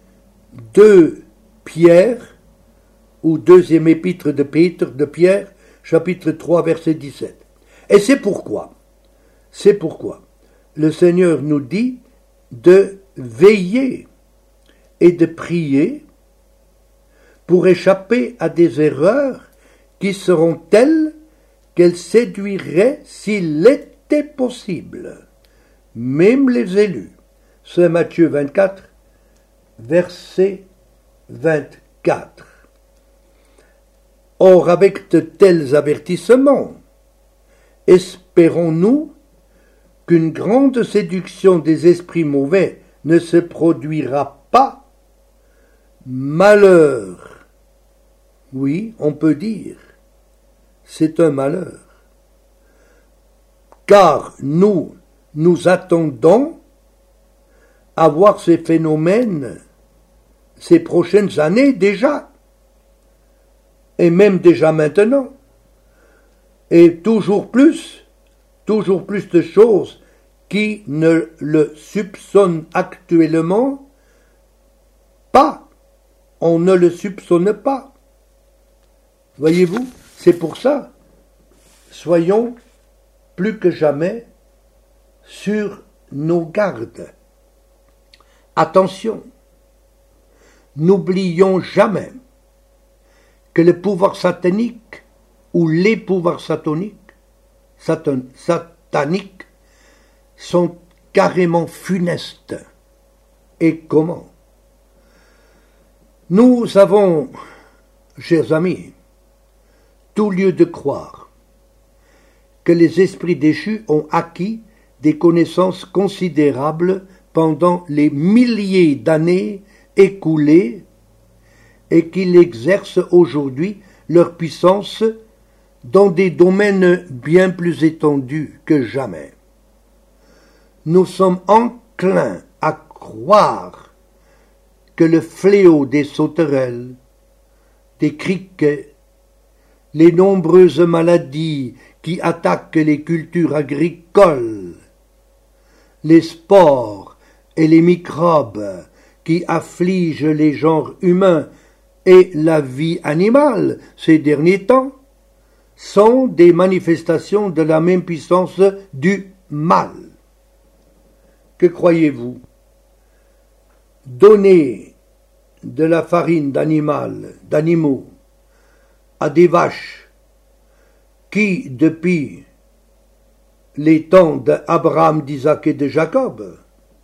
2 Pierre, ou deuxième épître de Pierre, chapitre 3, verset 17. Et c'est pourquoi le Seigneur nous dit de veiller et de prier pour échapper à des erreurs qui seront telles qu'elles séduiraient, s'il était possible, même les élus. C'est Matthieu 24, verset 24. Or, avec de tels avertissements, espérons-nous qu'une grande séduction des esprits mauvais ne se produira pas? Malheur. Oui, on peut dire, c'est un malheur. Car nous attendons à voir ces phénomènes ces prochaines années déjà, et même déjà maintenant, et toujours plus de choses qui ne le soupçonnent actuellement pas. On ne le soupçonne pas. Voyez-vous, c'est pour ça, soyons plus que jamais sur nos gardes. Attention, n'oublions jamais que le pouvoir satanique ou les pouvoirs sataniques sont carrément funestes. Et comment? Nous avons, chers amis, tout lieu de croire que les esprits déchus ont acquis des connaissances considérables pendant les milliers d'années écoulées et qu'ils exercent aujourd'hui leur puissance dans des domaines bien plus étendus que jamais. Nous sommes enclins à croire que le fléau des sauterelles, des criquets, les nombreuses maladies qui attaquent les cultures agricoles, les spores et les microbes qui affligent les genres humains et la vie animale ces derniers temps, sont des manifestations de la même puissance du mal. Que croyez-vous? Donner de la farine d'animaux, à des vaches qui, depuis les temps d'Abraham, d'Isaac et de Jacob,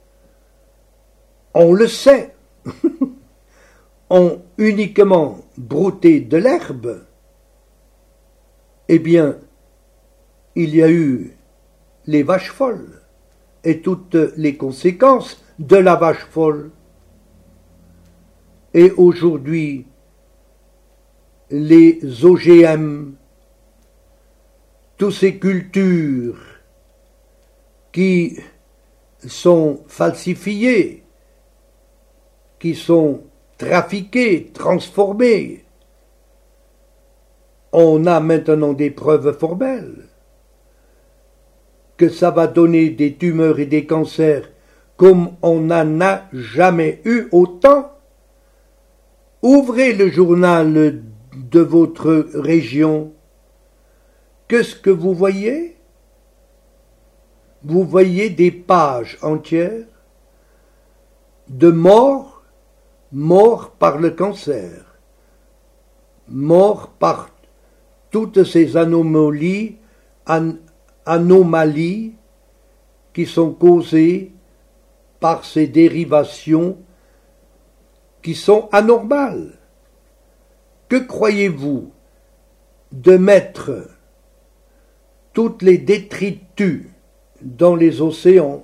on le sait, ont uniquement brouté de l'herbe, eh bien, il y a eu les vaches folles et toutes les conséquences de la vache folle. Et aujourd'hui, les OGM, toutes ces cultures qui sont falsifiées, qui sont trafiquées, transformées, on a maintenant des preuves formelles que ça va donner des tumeurs et des cancers comme on n'en a jamais eu autant. Ouvrez le journal de votre région. Qu'est-ce que vous voyez? Vous voyez des pages entières de morts par le cancer, morts par toutes ces anomalies qui sont causées par ces dérivations qui sont anormales. Que croyez-vous de mettre toutes les détritus dans les océans?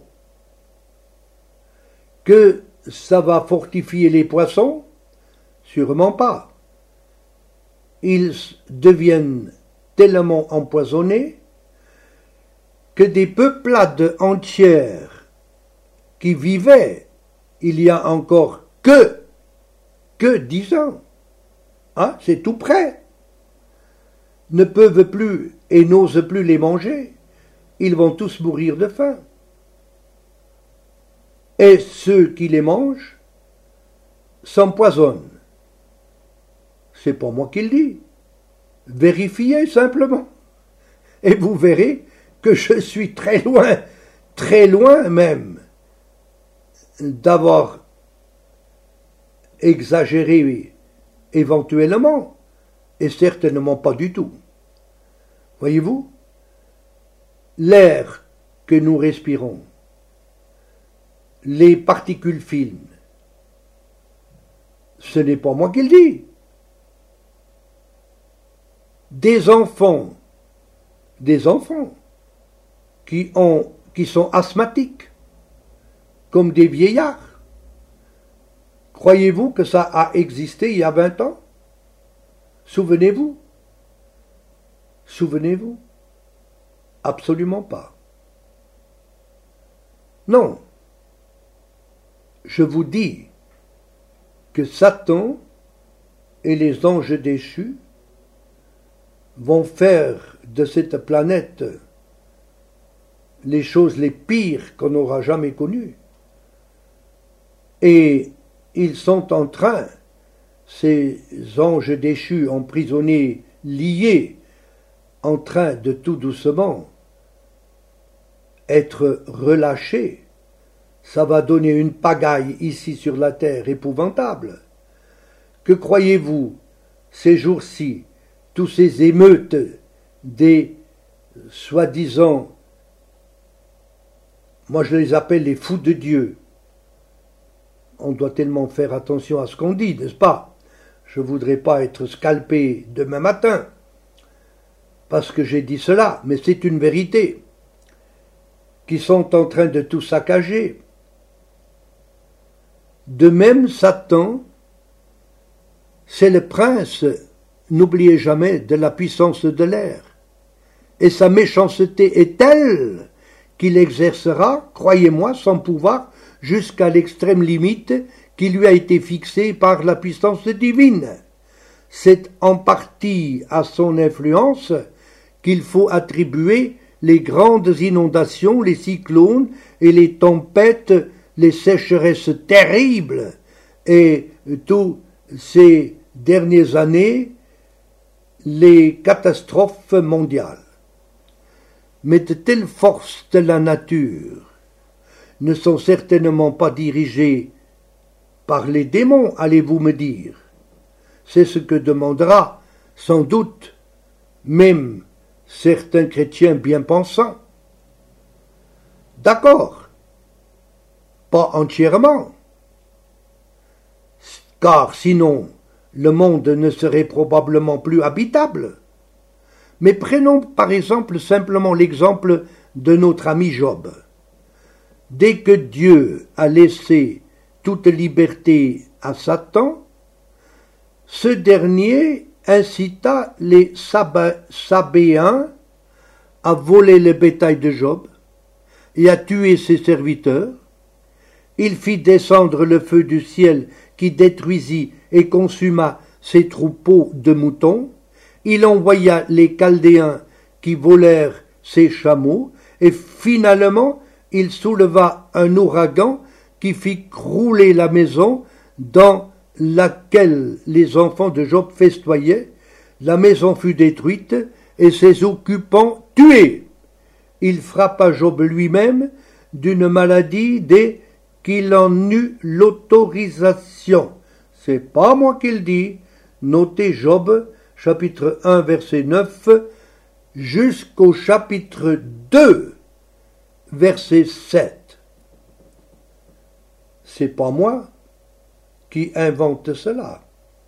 Que ça va fortifier les poissons? Sûrement pas. Ils deviennent tellement empoisonnés que des peuplades entières qui vivaient il y a encore que 10 ans, hein, c'est tout près, ne peuvent plus et n'osent plus les manger. Ils vont tous mourir de faim. Et ceux qui les mangent s'empoisonnent. C'est pas moi qui le dis. Vérifiez simplement. Et vous verrez que je suis très loin même, d'avoir exagéré éventuellement, et certainement pas du tout. Voyez-vous, l'air que nous respirons, les particules fines, ce n'est pas moi qui le dis. Des enfants qui sont asthmatiques, comme des vieillards. Croyez-vous que ça a existé il y a 20 ans? Souvenez-vous? Absolument pas. Non. Je vous dis que Satan et les anges déchus vont faire de cette planète les choses les pires qu'on n'aura jamais connues. Et ils sont en train, ces anges déchus, emprisonnés, liés, en train de tout doucement être relâchés. Ça va donner une pagaille ici sur la terre épouvantable. Que croyez-vous, ces jours-ci, tous ces émeutes des soi-disant, moi je les appelle les fous de Dieu. On doit tellement faire attention à ce qu'on dit, n'est-ce pas? Je ne voudrais pas être scalpé demain matin, parce que j'ai dit cela, mais c'est une vérité, qui sont en train de tout saccager. De même, Satan, c'est le prince, n'oubliez jamais, de la puissance de l'air. Et sa méchanceté est telle qu'il exercera, croyez-moi, son pouvoir jusqu'à l'extrême limite qui lui a été fixée par la puissance divine. C'est en partie à son influence qu'il faut attribuer les grandes inondations, les cyclones et les tempêtes, les sécheresses terribles et toutes ces dernières années, les catastrophes mondiales. Mais de telles forces de la nature ne sont certainement pas dirigées par les démons, allez-vous me dire. C'est ce que demandera sans doute même certains chrétiens bien pensants. D'accord, pas entièrement, car sinon le monde ne serait probablement plus habitable. Mais prenons par exemple simplement l'exemple de notre ami Job. Dès que Dieu a laissé toute liberté à Satan, ce dernier incita les Sabéens à voler le bétail de Job et à tuer ses serviteurs. Il fit descendre le feu du ciel qui détruisit et consuma ses troupeaux de moutons. Il envoya les Chaldéens qui volèrent ses chameaux, et finalement il souleva un ouragan qui fit crouler la maison dans laquelle les enfants de Job festoyaient. La maison fut détruite et ses occupants tués. Il frappa Job lui-même d'une maladie dès qu'il en eut l'autorisation. C'est pas moi qui le dis. Notez Job, chapitre 1, verset 9, jusqu'au chapitre 2, verset 7. C'est pas moi qui invente cela.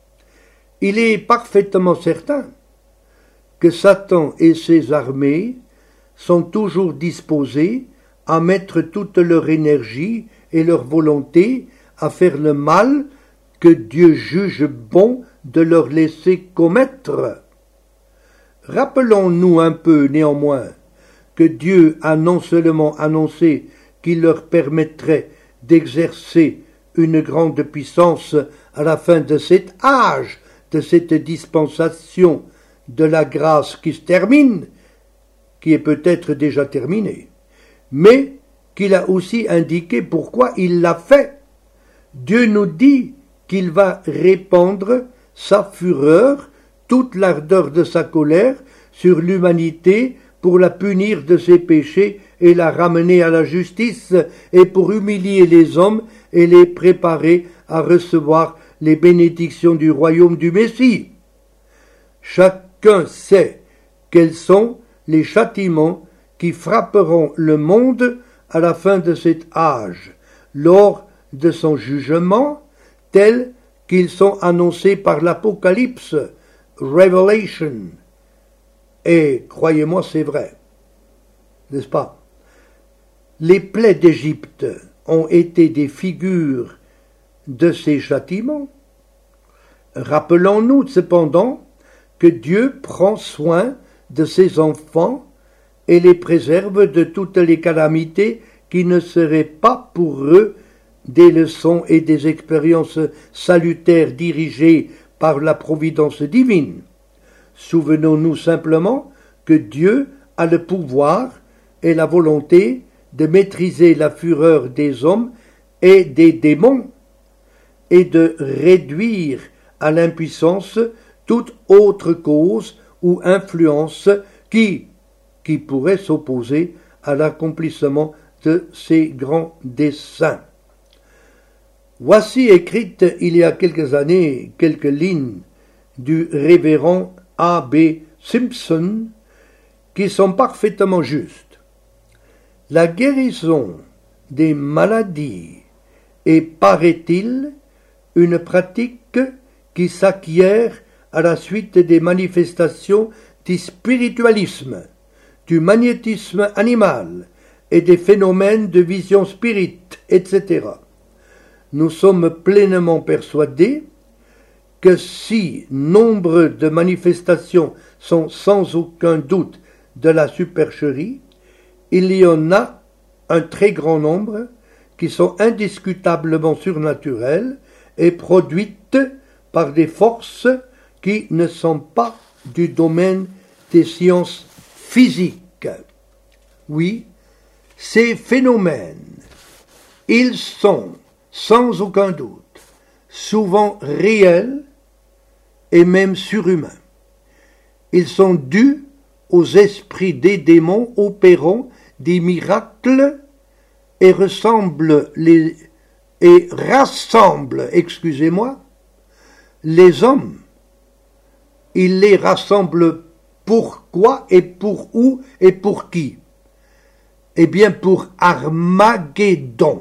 Il est parfaitement certain que Satan et ses armées sont toujours disposés à mettre toute leur énergie et leur volonté à faire le mal que Dieu juge bon de leur laisser commettre. Rappelons-nous un peu néanmoins que Dieu a non seulement annoncé qu'il leur permettrait d'exercer une grande puissance à la fin de cet âge, de cette dispensation de la grâce qui se termine, qui est peut-être déjà terminée, mais qu'il a aussi indiqué pourquoi il l'a fait. Dieu nous dit qu'il va répandre sa fureur, toute l'ardeur de sa colère sur l'humanité pour la punir de ses péchés et la ramener à la justice, et pour humilier les hommes et les préparer à recevoir les bénédictions du royaume du Messie. Chacun sait quels sont les châtiments qui frapperont le monde à la fin de cet âge, lors de son jugement, tels qu'ils sont annoncés par l'Apocalypse, Revelation. Et croyez-moi, c'est vrai, n'est-ce pas? Les plaies d'Égypte ont été des figures de ces châtiments. Rappelons-nous cependant que Dieu prend soin de ses enfants et les préserve de toutes les calamités qui ne seraient pas pour eux des leçons et des expériences salutaires dirigées par la providence divine. Souvenons-nous simplement que Dieu a le pouvoir et la volonté de maîtriser la fureur des hommes et des démons, et de réduire à l'impuissance toute autre cause ou influence qui pourrait s'opposer à l'accomplissement de ses grands desseins. Voici écrites il y a quelques années quelques lignes du révérend A.B. Simpson qui sont parfaitement justes. La guérison des maladies est, paraît-il, une pratique qui s'acquiert à la suite des manifestations du spiritualisme, du magnétisme animal et des phénomènes de vision spirit, etc. Nous sommes pleinement persuadés que si nombre de manifestations sont sans aucun doute de la supercherie, il y en a un très grand nombre qui sont indiscutablement surnaturelles et produites par des forces qui ne sont pas du domaine des sciences physique. Oui, ces phénomènes, ils sont, sans aucun doute, souvent réels et même surhumains. Ils sont dus aux esprits des démons opérant des miracles et rassemblent, les hommes. Ils les rassemblent pourquoi et pour où et pour qui? Eh bien pour Armageddon.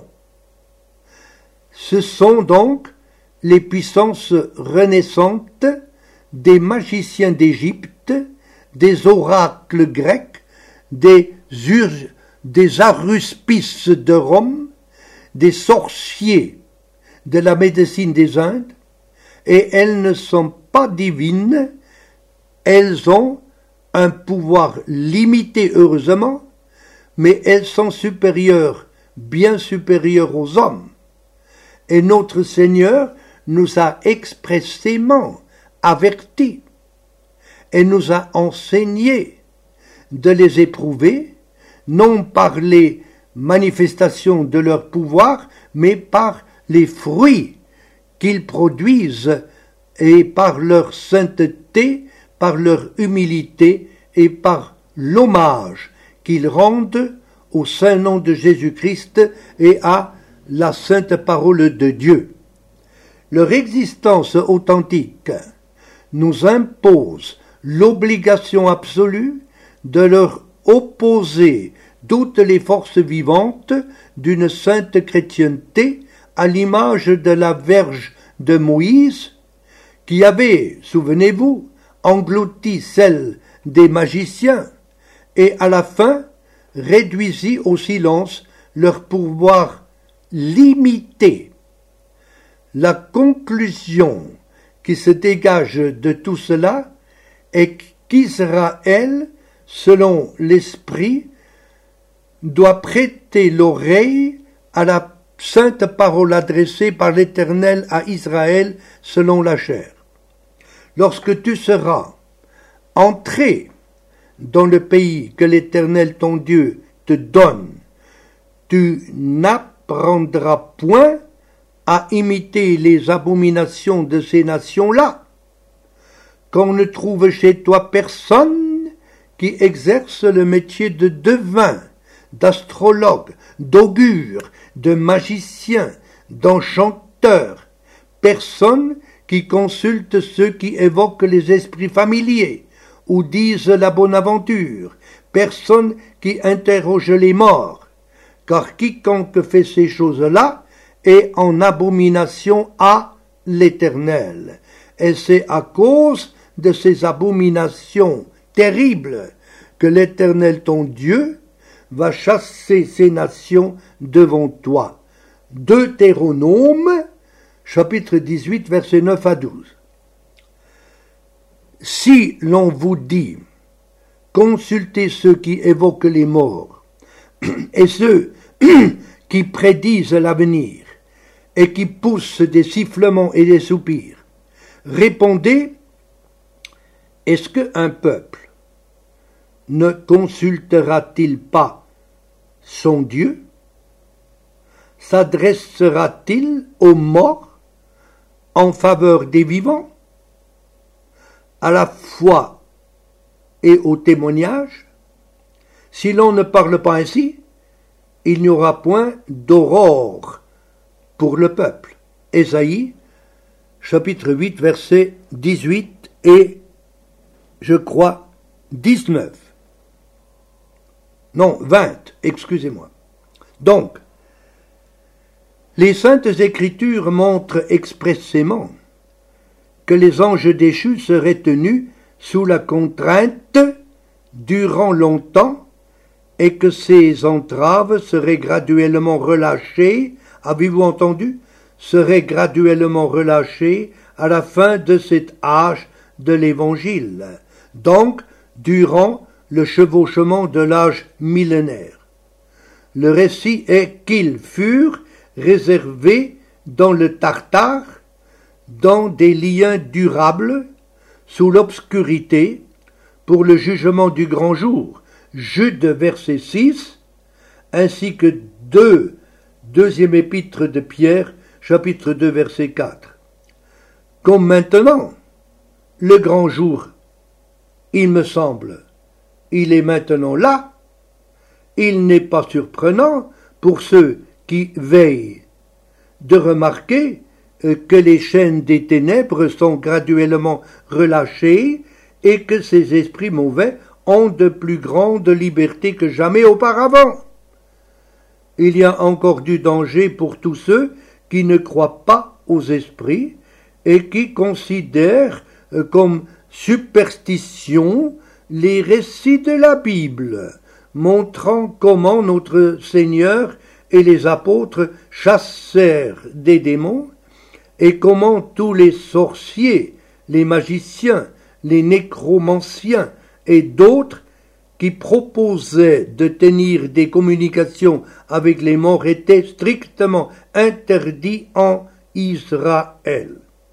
Ce sont donc les puissances renaissantes des magiciens d'Égypte, des oracles grecs, des aruspices de Rome, des sorciers de la médecine des Indes, et elles ne sont pas divines, elles ont un pouvoir limité heureusement, mais elles sont supérieures, bien supérieures aux hommes. Et notre Seigneur nous a expressément avertis et nous a enseigné de les éprouver, non par les manifestations de leur pouvoir, mais par les fruits qu'ils produisent et par leur sainteté, par leur humilité et par l'hommage qu'ils rendent au saint nom de Jésus-Christ et à la sainte parole de Dieu. Leur existence authentique nous impose l'obligation absolue de leur opposer toutes les forces vivantes d'une sainte chrétienté à l'image de la Vierge de Moïse, qui avait, souvenez-vous, englouti celle des magiciens, et à la fin réduisit au silence leur pouvoir limité. La conclusion qui se dégage de tout cela est qu'Israël, selon l'Esprit, doit prêter l'oreille à la sainte parole adressée par l'Éternel à Israël selon la chair. Lorsque tu seras entré dans le pays que l'Éternel ton Dieu te donne, tu n'apprendras point à imiter les abominations de ces nations-là, qu'on ne trouve chez toi personne qui exerce le métier de devin, d'astrologue, d'augure, de magicien, d'enchanteur, personne qui consulte ceux qui évoquent les esprits familiers ou disent la bonne aventure, personne qui interroge les morts, car quiconque fait ces choses-là est en abomination à l'Éternel. Et c'est à cause de ces abominations terribles que l'Éternel ton Dieu va chasser ces nations devant toi. Deutéronome, chapitre 18, versets 9 à 12. Si l'on vous dit, consultez ceux qui évoquent les morts, et ceux qui prédisent l'avenir, et qui poussent des sifflements et des soupirs, répondez, est-ce qu'un peuple ne consultera-t-il pas son Dieu? S'adressera-t-il aux morts en faveur des vivants, à la foi et au témoignage? Si l'on ne parle pas ainsi, il n'y aura point d'aurore pour le peuple. Ésaïe, chapitre 8, versets 18 et, je crois, 19. Non, 20, excusez-moi. Donc, les Saintes Écritures montrent expressément que les anges déchus seraient tenus sous la contrainte durant longtemps et que ces entraves seraient graduellement relâchées, avez-vous entendu, seraient graduellement relâchées à la fin de cet âge de l'Évangile, donc durant le chevauchement de l'âge millénaire. Le récit est qu'ils furent réservés dans le Tartare, dans des liens durables, sous l'obscurité, pour le jugement du grand jour, Jude verset 6, ainsi que deuxième épître de Pierre, chapitre 2 verset 4. Comme maintenant, le grand jour, il me semble, il est maintenant là, il n'est pas surprenant pour ceux qui veillent de remarquer que les chaînes des ténèbres sont graduellement relâchées et que ces esprits mauvais ont de plus grande liberté que jamais auparavant. Il y a encore du danger pour tous ceux qui ne croient pas aux esprits et qui considèrent comme superstition les récits de la Bible, montrant comment notre Seigneur et les apôtres chassèrent des démons et comment tous les sorciers, les magiciens, les nécromanciens et d'autres qui proposaient de tenir des communications avec les morts étaient strictement interdits en Israël.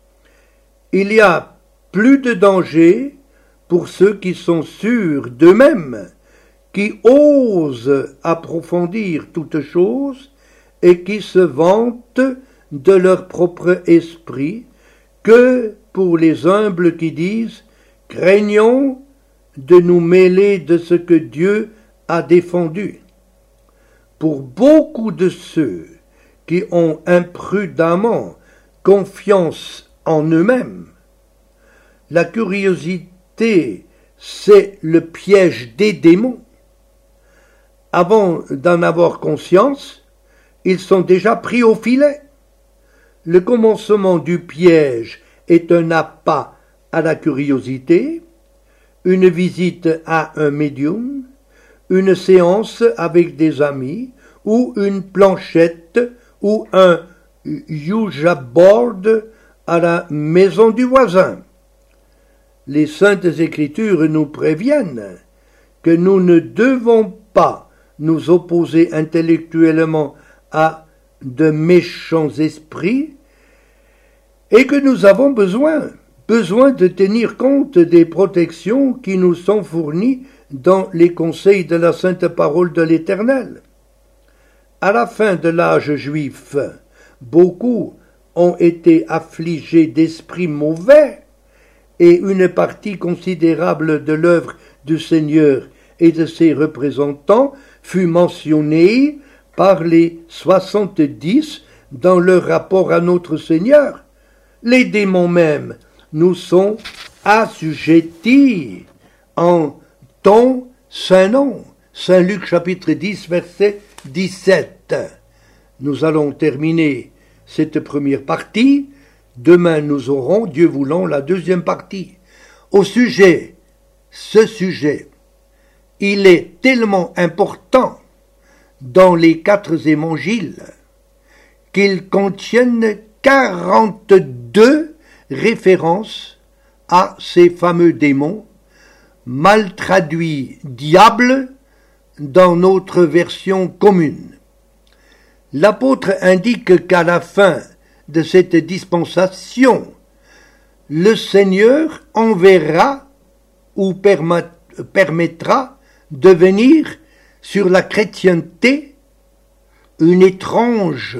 Il y a plus de danger pour ceux qui sont sûrs d'eux-mêmes, qui osent approfondir toutes choses et qui se vantent de leur propre esprit, que pour les humbles qui disent « craignons de nous mêler de ce que Dieu a défendu ». Pour beaucoup de ceux qui ont imprudemment confiance en eux-mêmes, la curiosité, c'est le piège des démons. Avant d'en avoir conscience, ils sont déjà pris au filet. Le commencement du piège est un appât à la curiosité, une visite à un médium, une séance avec des amis, ou une planchette, ou un Ouija board à la maison du voisin. Les Saintes Écritures nous préviennent que nous ne devons pas nous opposer intellectuellement à de méchants esprits et que nous avons besoin de tenir compte des protections qui nous sont fournies dans les conseils de la sainte parole de l'Éternel. À la fin de l'âge juif, beaucoup ont été affligés d'esprits mauvais et une partie considérable de l'œuvre du Seigneur et de ses représentants fut mentionnée par les 70 dans leur rapport à notre Seigneur. Les démons même nous sont assujettis en ton saint nom. Saint Luc chapitre 10 verset 17. Nous allons terminer cette première partie. Demain nous aurons, Dieu voulant, la deuxième partie. Ce sujet, il est tellement important dans les 4 évangiles qu'ils contiennent 42 références à ces fameux démons, mal traduits diables dans notre version commune. L'apôtre indique qu'à la fin de cette dispensation, le Seigneur enverra ou permettra de venir sur la chrétienté une étrange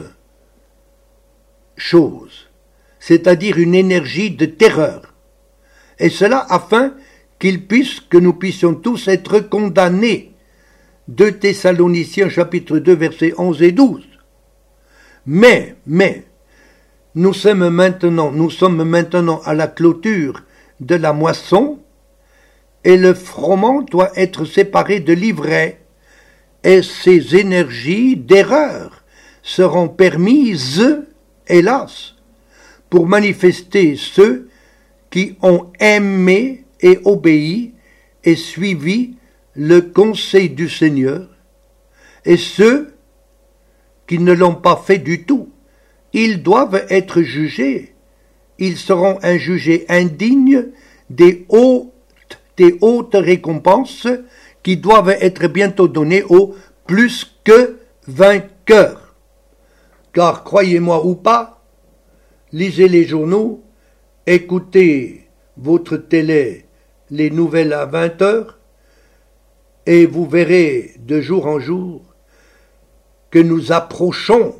chose, c'est-à-dire une énergie de terreur, et cela afin que nous puissions tous être condamnés. 2 Thessaloniciens chapitre 2 versets 11 et 12. Mais, nous sommes maintenant à la clôture de la moisson, et le froment doit être séparé de l'ivraie, et ces énergies d'erreur seront permises, hélas, pour manifester ceux qui ont aimé et obéi et suivi le conseil du Seigneur, et ceux qui ne l'ont pas fait du tout. Ils doivent être jugés. Ils seront jugés indignes des hautes récompenses qui doivent être bientôt données aux plus que vainqueurs. Car, croyez-moi ou pas, lisez les journaux, écoutez votre télé, les nouvelles à 20h, et vous verrez de jour en jour que nous approchons,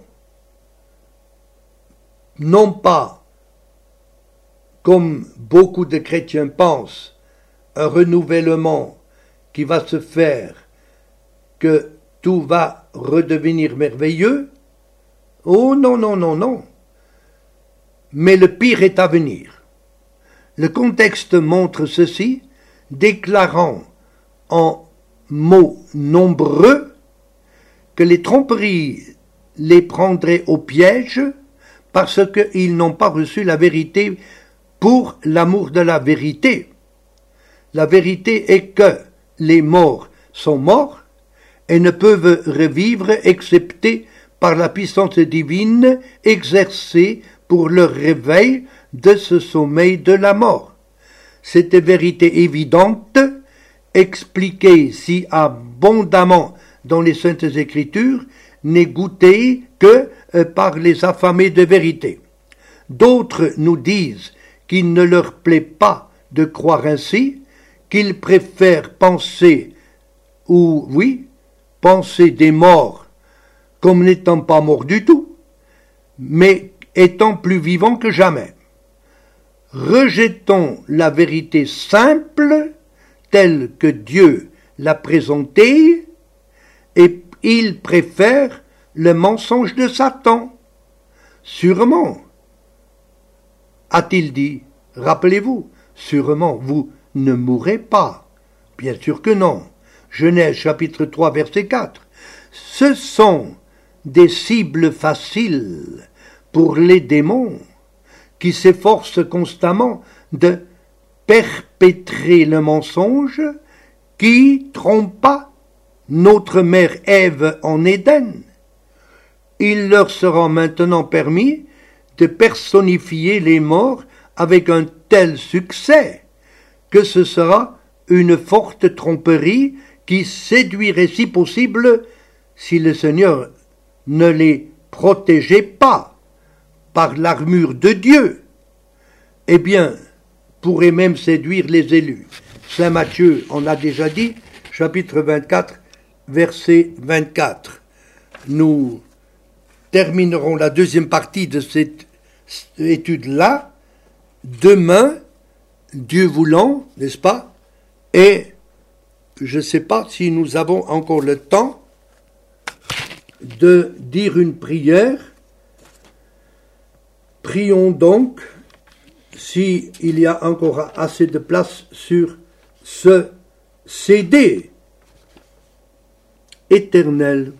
non pas, comme beaucoup de chrétiens pensent, un renouvellement qui va se faire, que tout va redevenir merveilleux. Oh non, non, non, non. Mais le pire est à venir. Le contexte montre ceci, déclarant en mots nombreux que les tromperies les prendraient au piège parce qu'ils n'ont pas reçu la vérité pour l'amour de la vérité. La vérité est que les morts sont morts et ne peuvent revivre excepté par la puissance divine exercée pour leur réveil de ce sommeil de la mort. Cette vérité évidente, expliquée si abondamment dans les Saintes Écritures, n'est goûtée que par les affamés de vérité. D'autres nous disent qu'il ne leur plaît pas de croire ainsi, qu'ils préfèrent penser des morts comme n'étant pas morts du tout, mais étant plus vivants que jamais. Rejetons la vérité simple telle que Dieu l'a présentée, et ils préfèrent le mensonge de Satan. Sûrement, a-t-il dit, rappelez-vous, sûrement vous ne mourrez pas. Bien sûr que non. Genèse chapitre 3 verset 4. Ce sont des cibles faciles pour les démons qui s'efforcent constamment de perpétrer le mensonge qui trompa notre mère Ève en Éden. Il leur sera maintenant permis de personnifier les morts avec un tel succès que ce sera une forte tromperie qui séduirait si possible si le Seigneur ne les protégeait pas par l'armure de Dieu. Eh bien, pourrait même séduire les élus. Saint Matthieu en a déjà dit, chapitre 24, verset 24. Nous terminerons la deuxième partie de cette étude-là demain, Dieu voulant, n'est-ce pas? Et je ne sais pas si nous avons encore le temps de dire une prière. Prions donc, s'il y a encore assez de place sur ce CD. Éternel,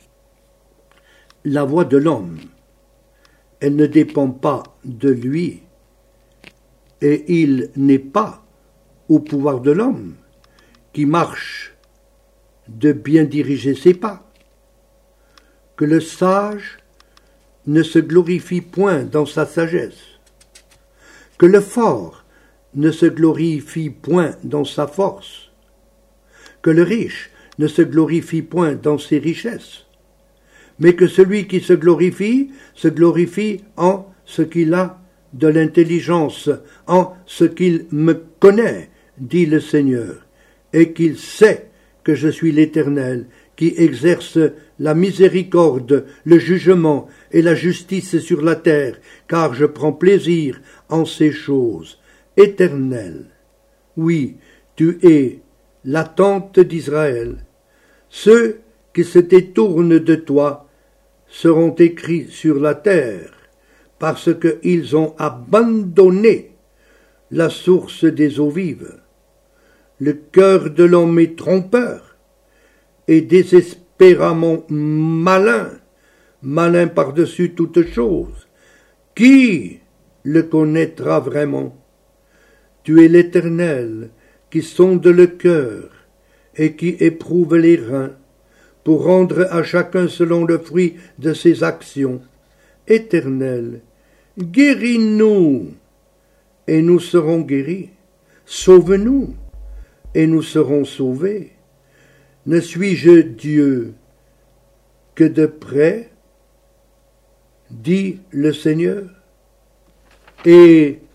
la voix de l'homme, elle ne dépend pas de lui, et il n'est pas au pouvoir de l'homme qui marche de bien diriger ses pas. Que le sage ne se glorifie point dans sa sagesse, que le fort ne se glorifie point dans sa force, que le riche ne se glorifie point dans ses richesses, mais que celui qui se glorifie en ce qu'il a de l'intelligence, en ce qu'il me connaît, dit le Seigneur, et qu'il sait que je suis l'Éternel, qui exerce la miséricorde, le jugement et la justice sur la terre, car je prends plaisir en ces choses. Éternel, oui, tu es la tente d'Israël. Ceux qui se détournent de toi seront écrits sur la terre, parce qu'ils ont abandonné la source des eaux vives. Le cœur de l'homme est trompeur et désespérément malin, malin par-dessus toute chose. Qui le connaîtra vraiment? Tu es l'Éternel qui sonde le cœur et qui éprouve les reins, pour rendre à chacun selon le fruit de ses actions. Éternel, guéris-nous, et nous serons guéris. Sauve-nous, et nous serons sauvés. Ne suis-je Dieu que de près, dit le Seigneur, et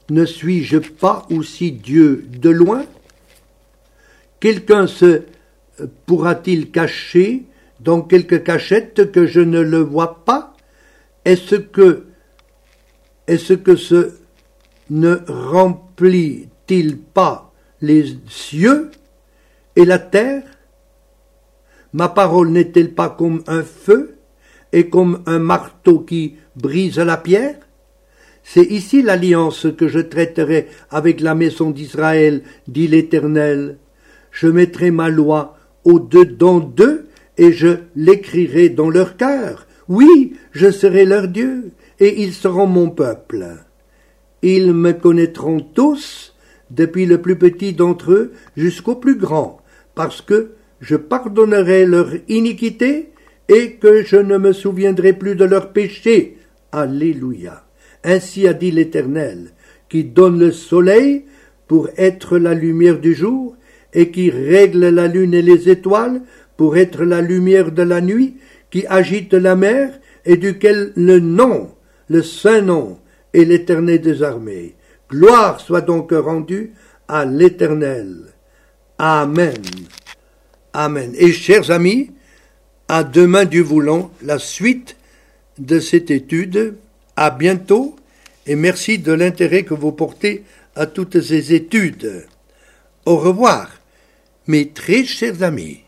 Ne suis-je pas aussi Dieu de loin? Quelqu'un se pourra-t-il cacher dans quelque cachette que je ne le vois pas? Est-ce que ce ne remplit-il pas les cieux et la terre? Ma parole n'est-elle pas comme un feu et comme un marteau qui brise la pierre? C'est ici l'alliance que je traiterai avec la maison d'Israël, dit l'Éternel. Je mettrai ma loi au-dedans d'eux et je l'écrirai dans leur cœur. Oui, je serai leur Dieu et ils seront mon peuple. Ils me connaîtront tous, depuis le plus petit d'entre eux jusqu'au plus grand, parce que je pardonnerai leur iniquité et que je ne me souviendrai plus de leurs péchés. Alléluia. Ainsi a dit l'Éternel, qui donne le soleil pour être la lumière du jour, et qui règle la lune et les étoiles pour être la lumière de la nuit, qui agite la mer, et duquel le nom, le saint nom, est l'Éternel des armées. Gloire soit donc rendue à l'Éternel. Amen. Amen. Et chers amis, à demain Dieu voulant, la suite de cette étude. À bientôt et merci de l'intérêt que vous portez à toutes ces études. Au revoir, mes très chers amis.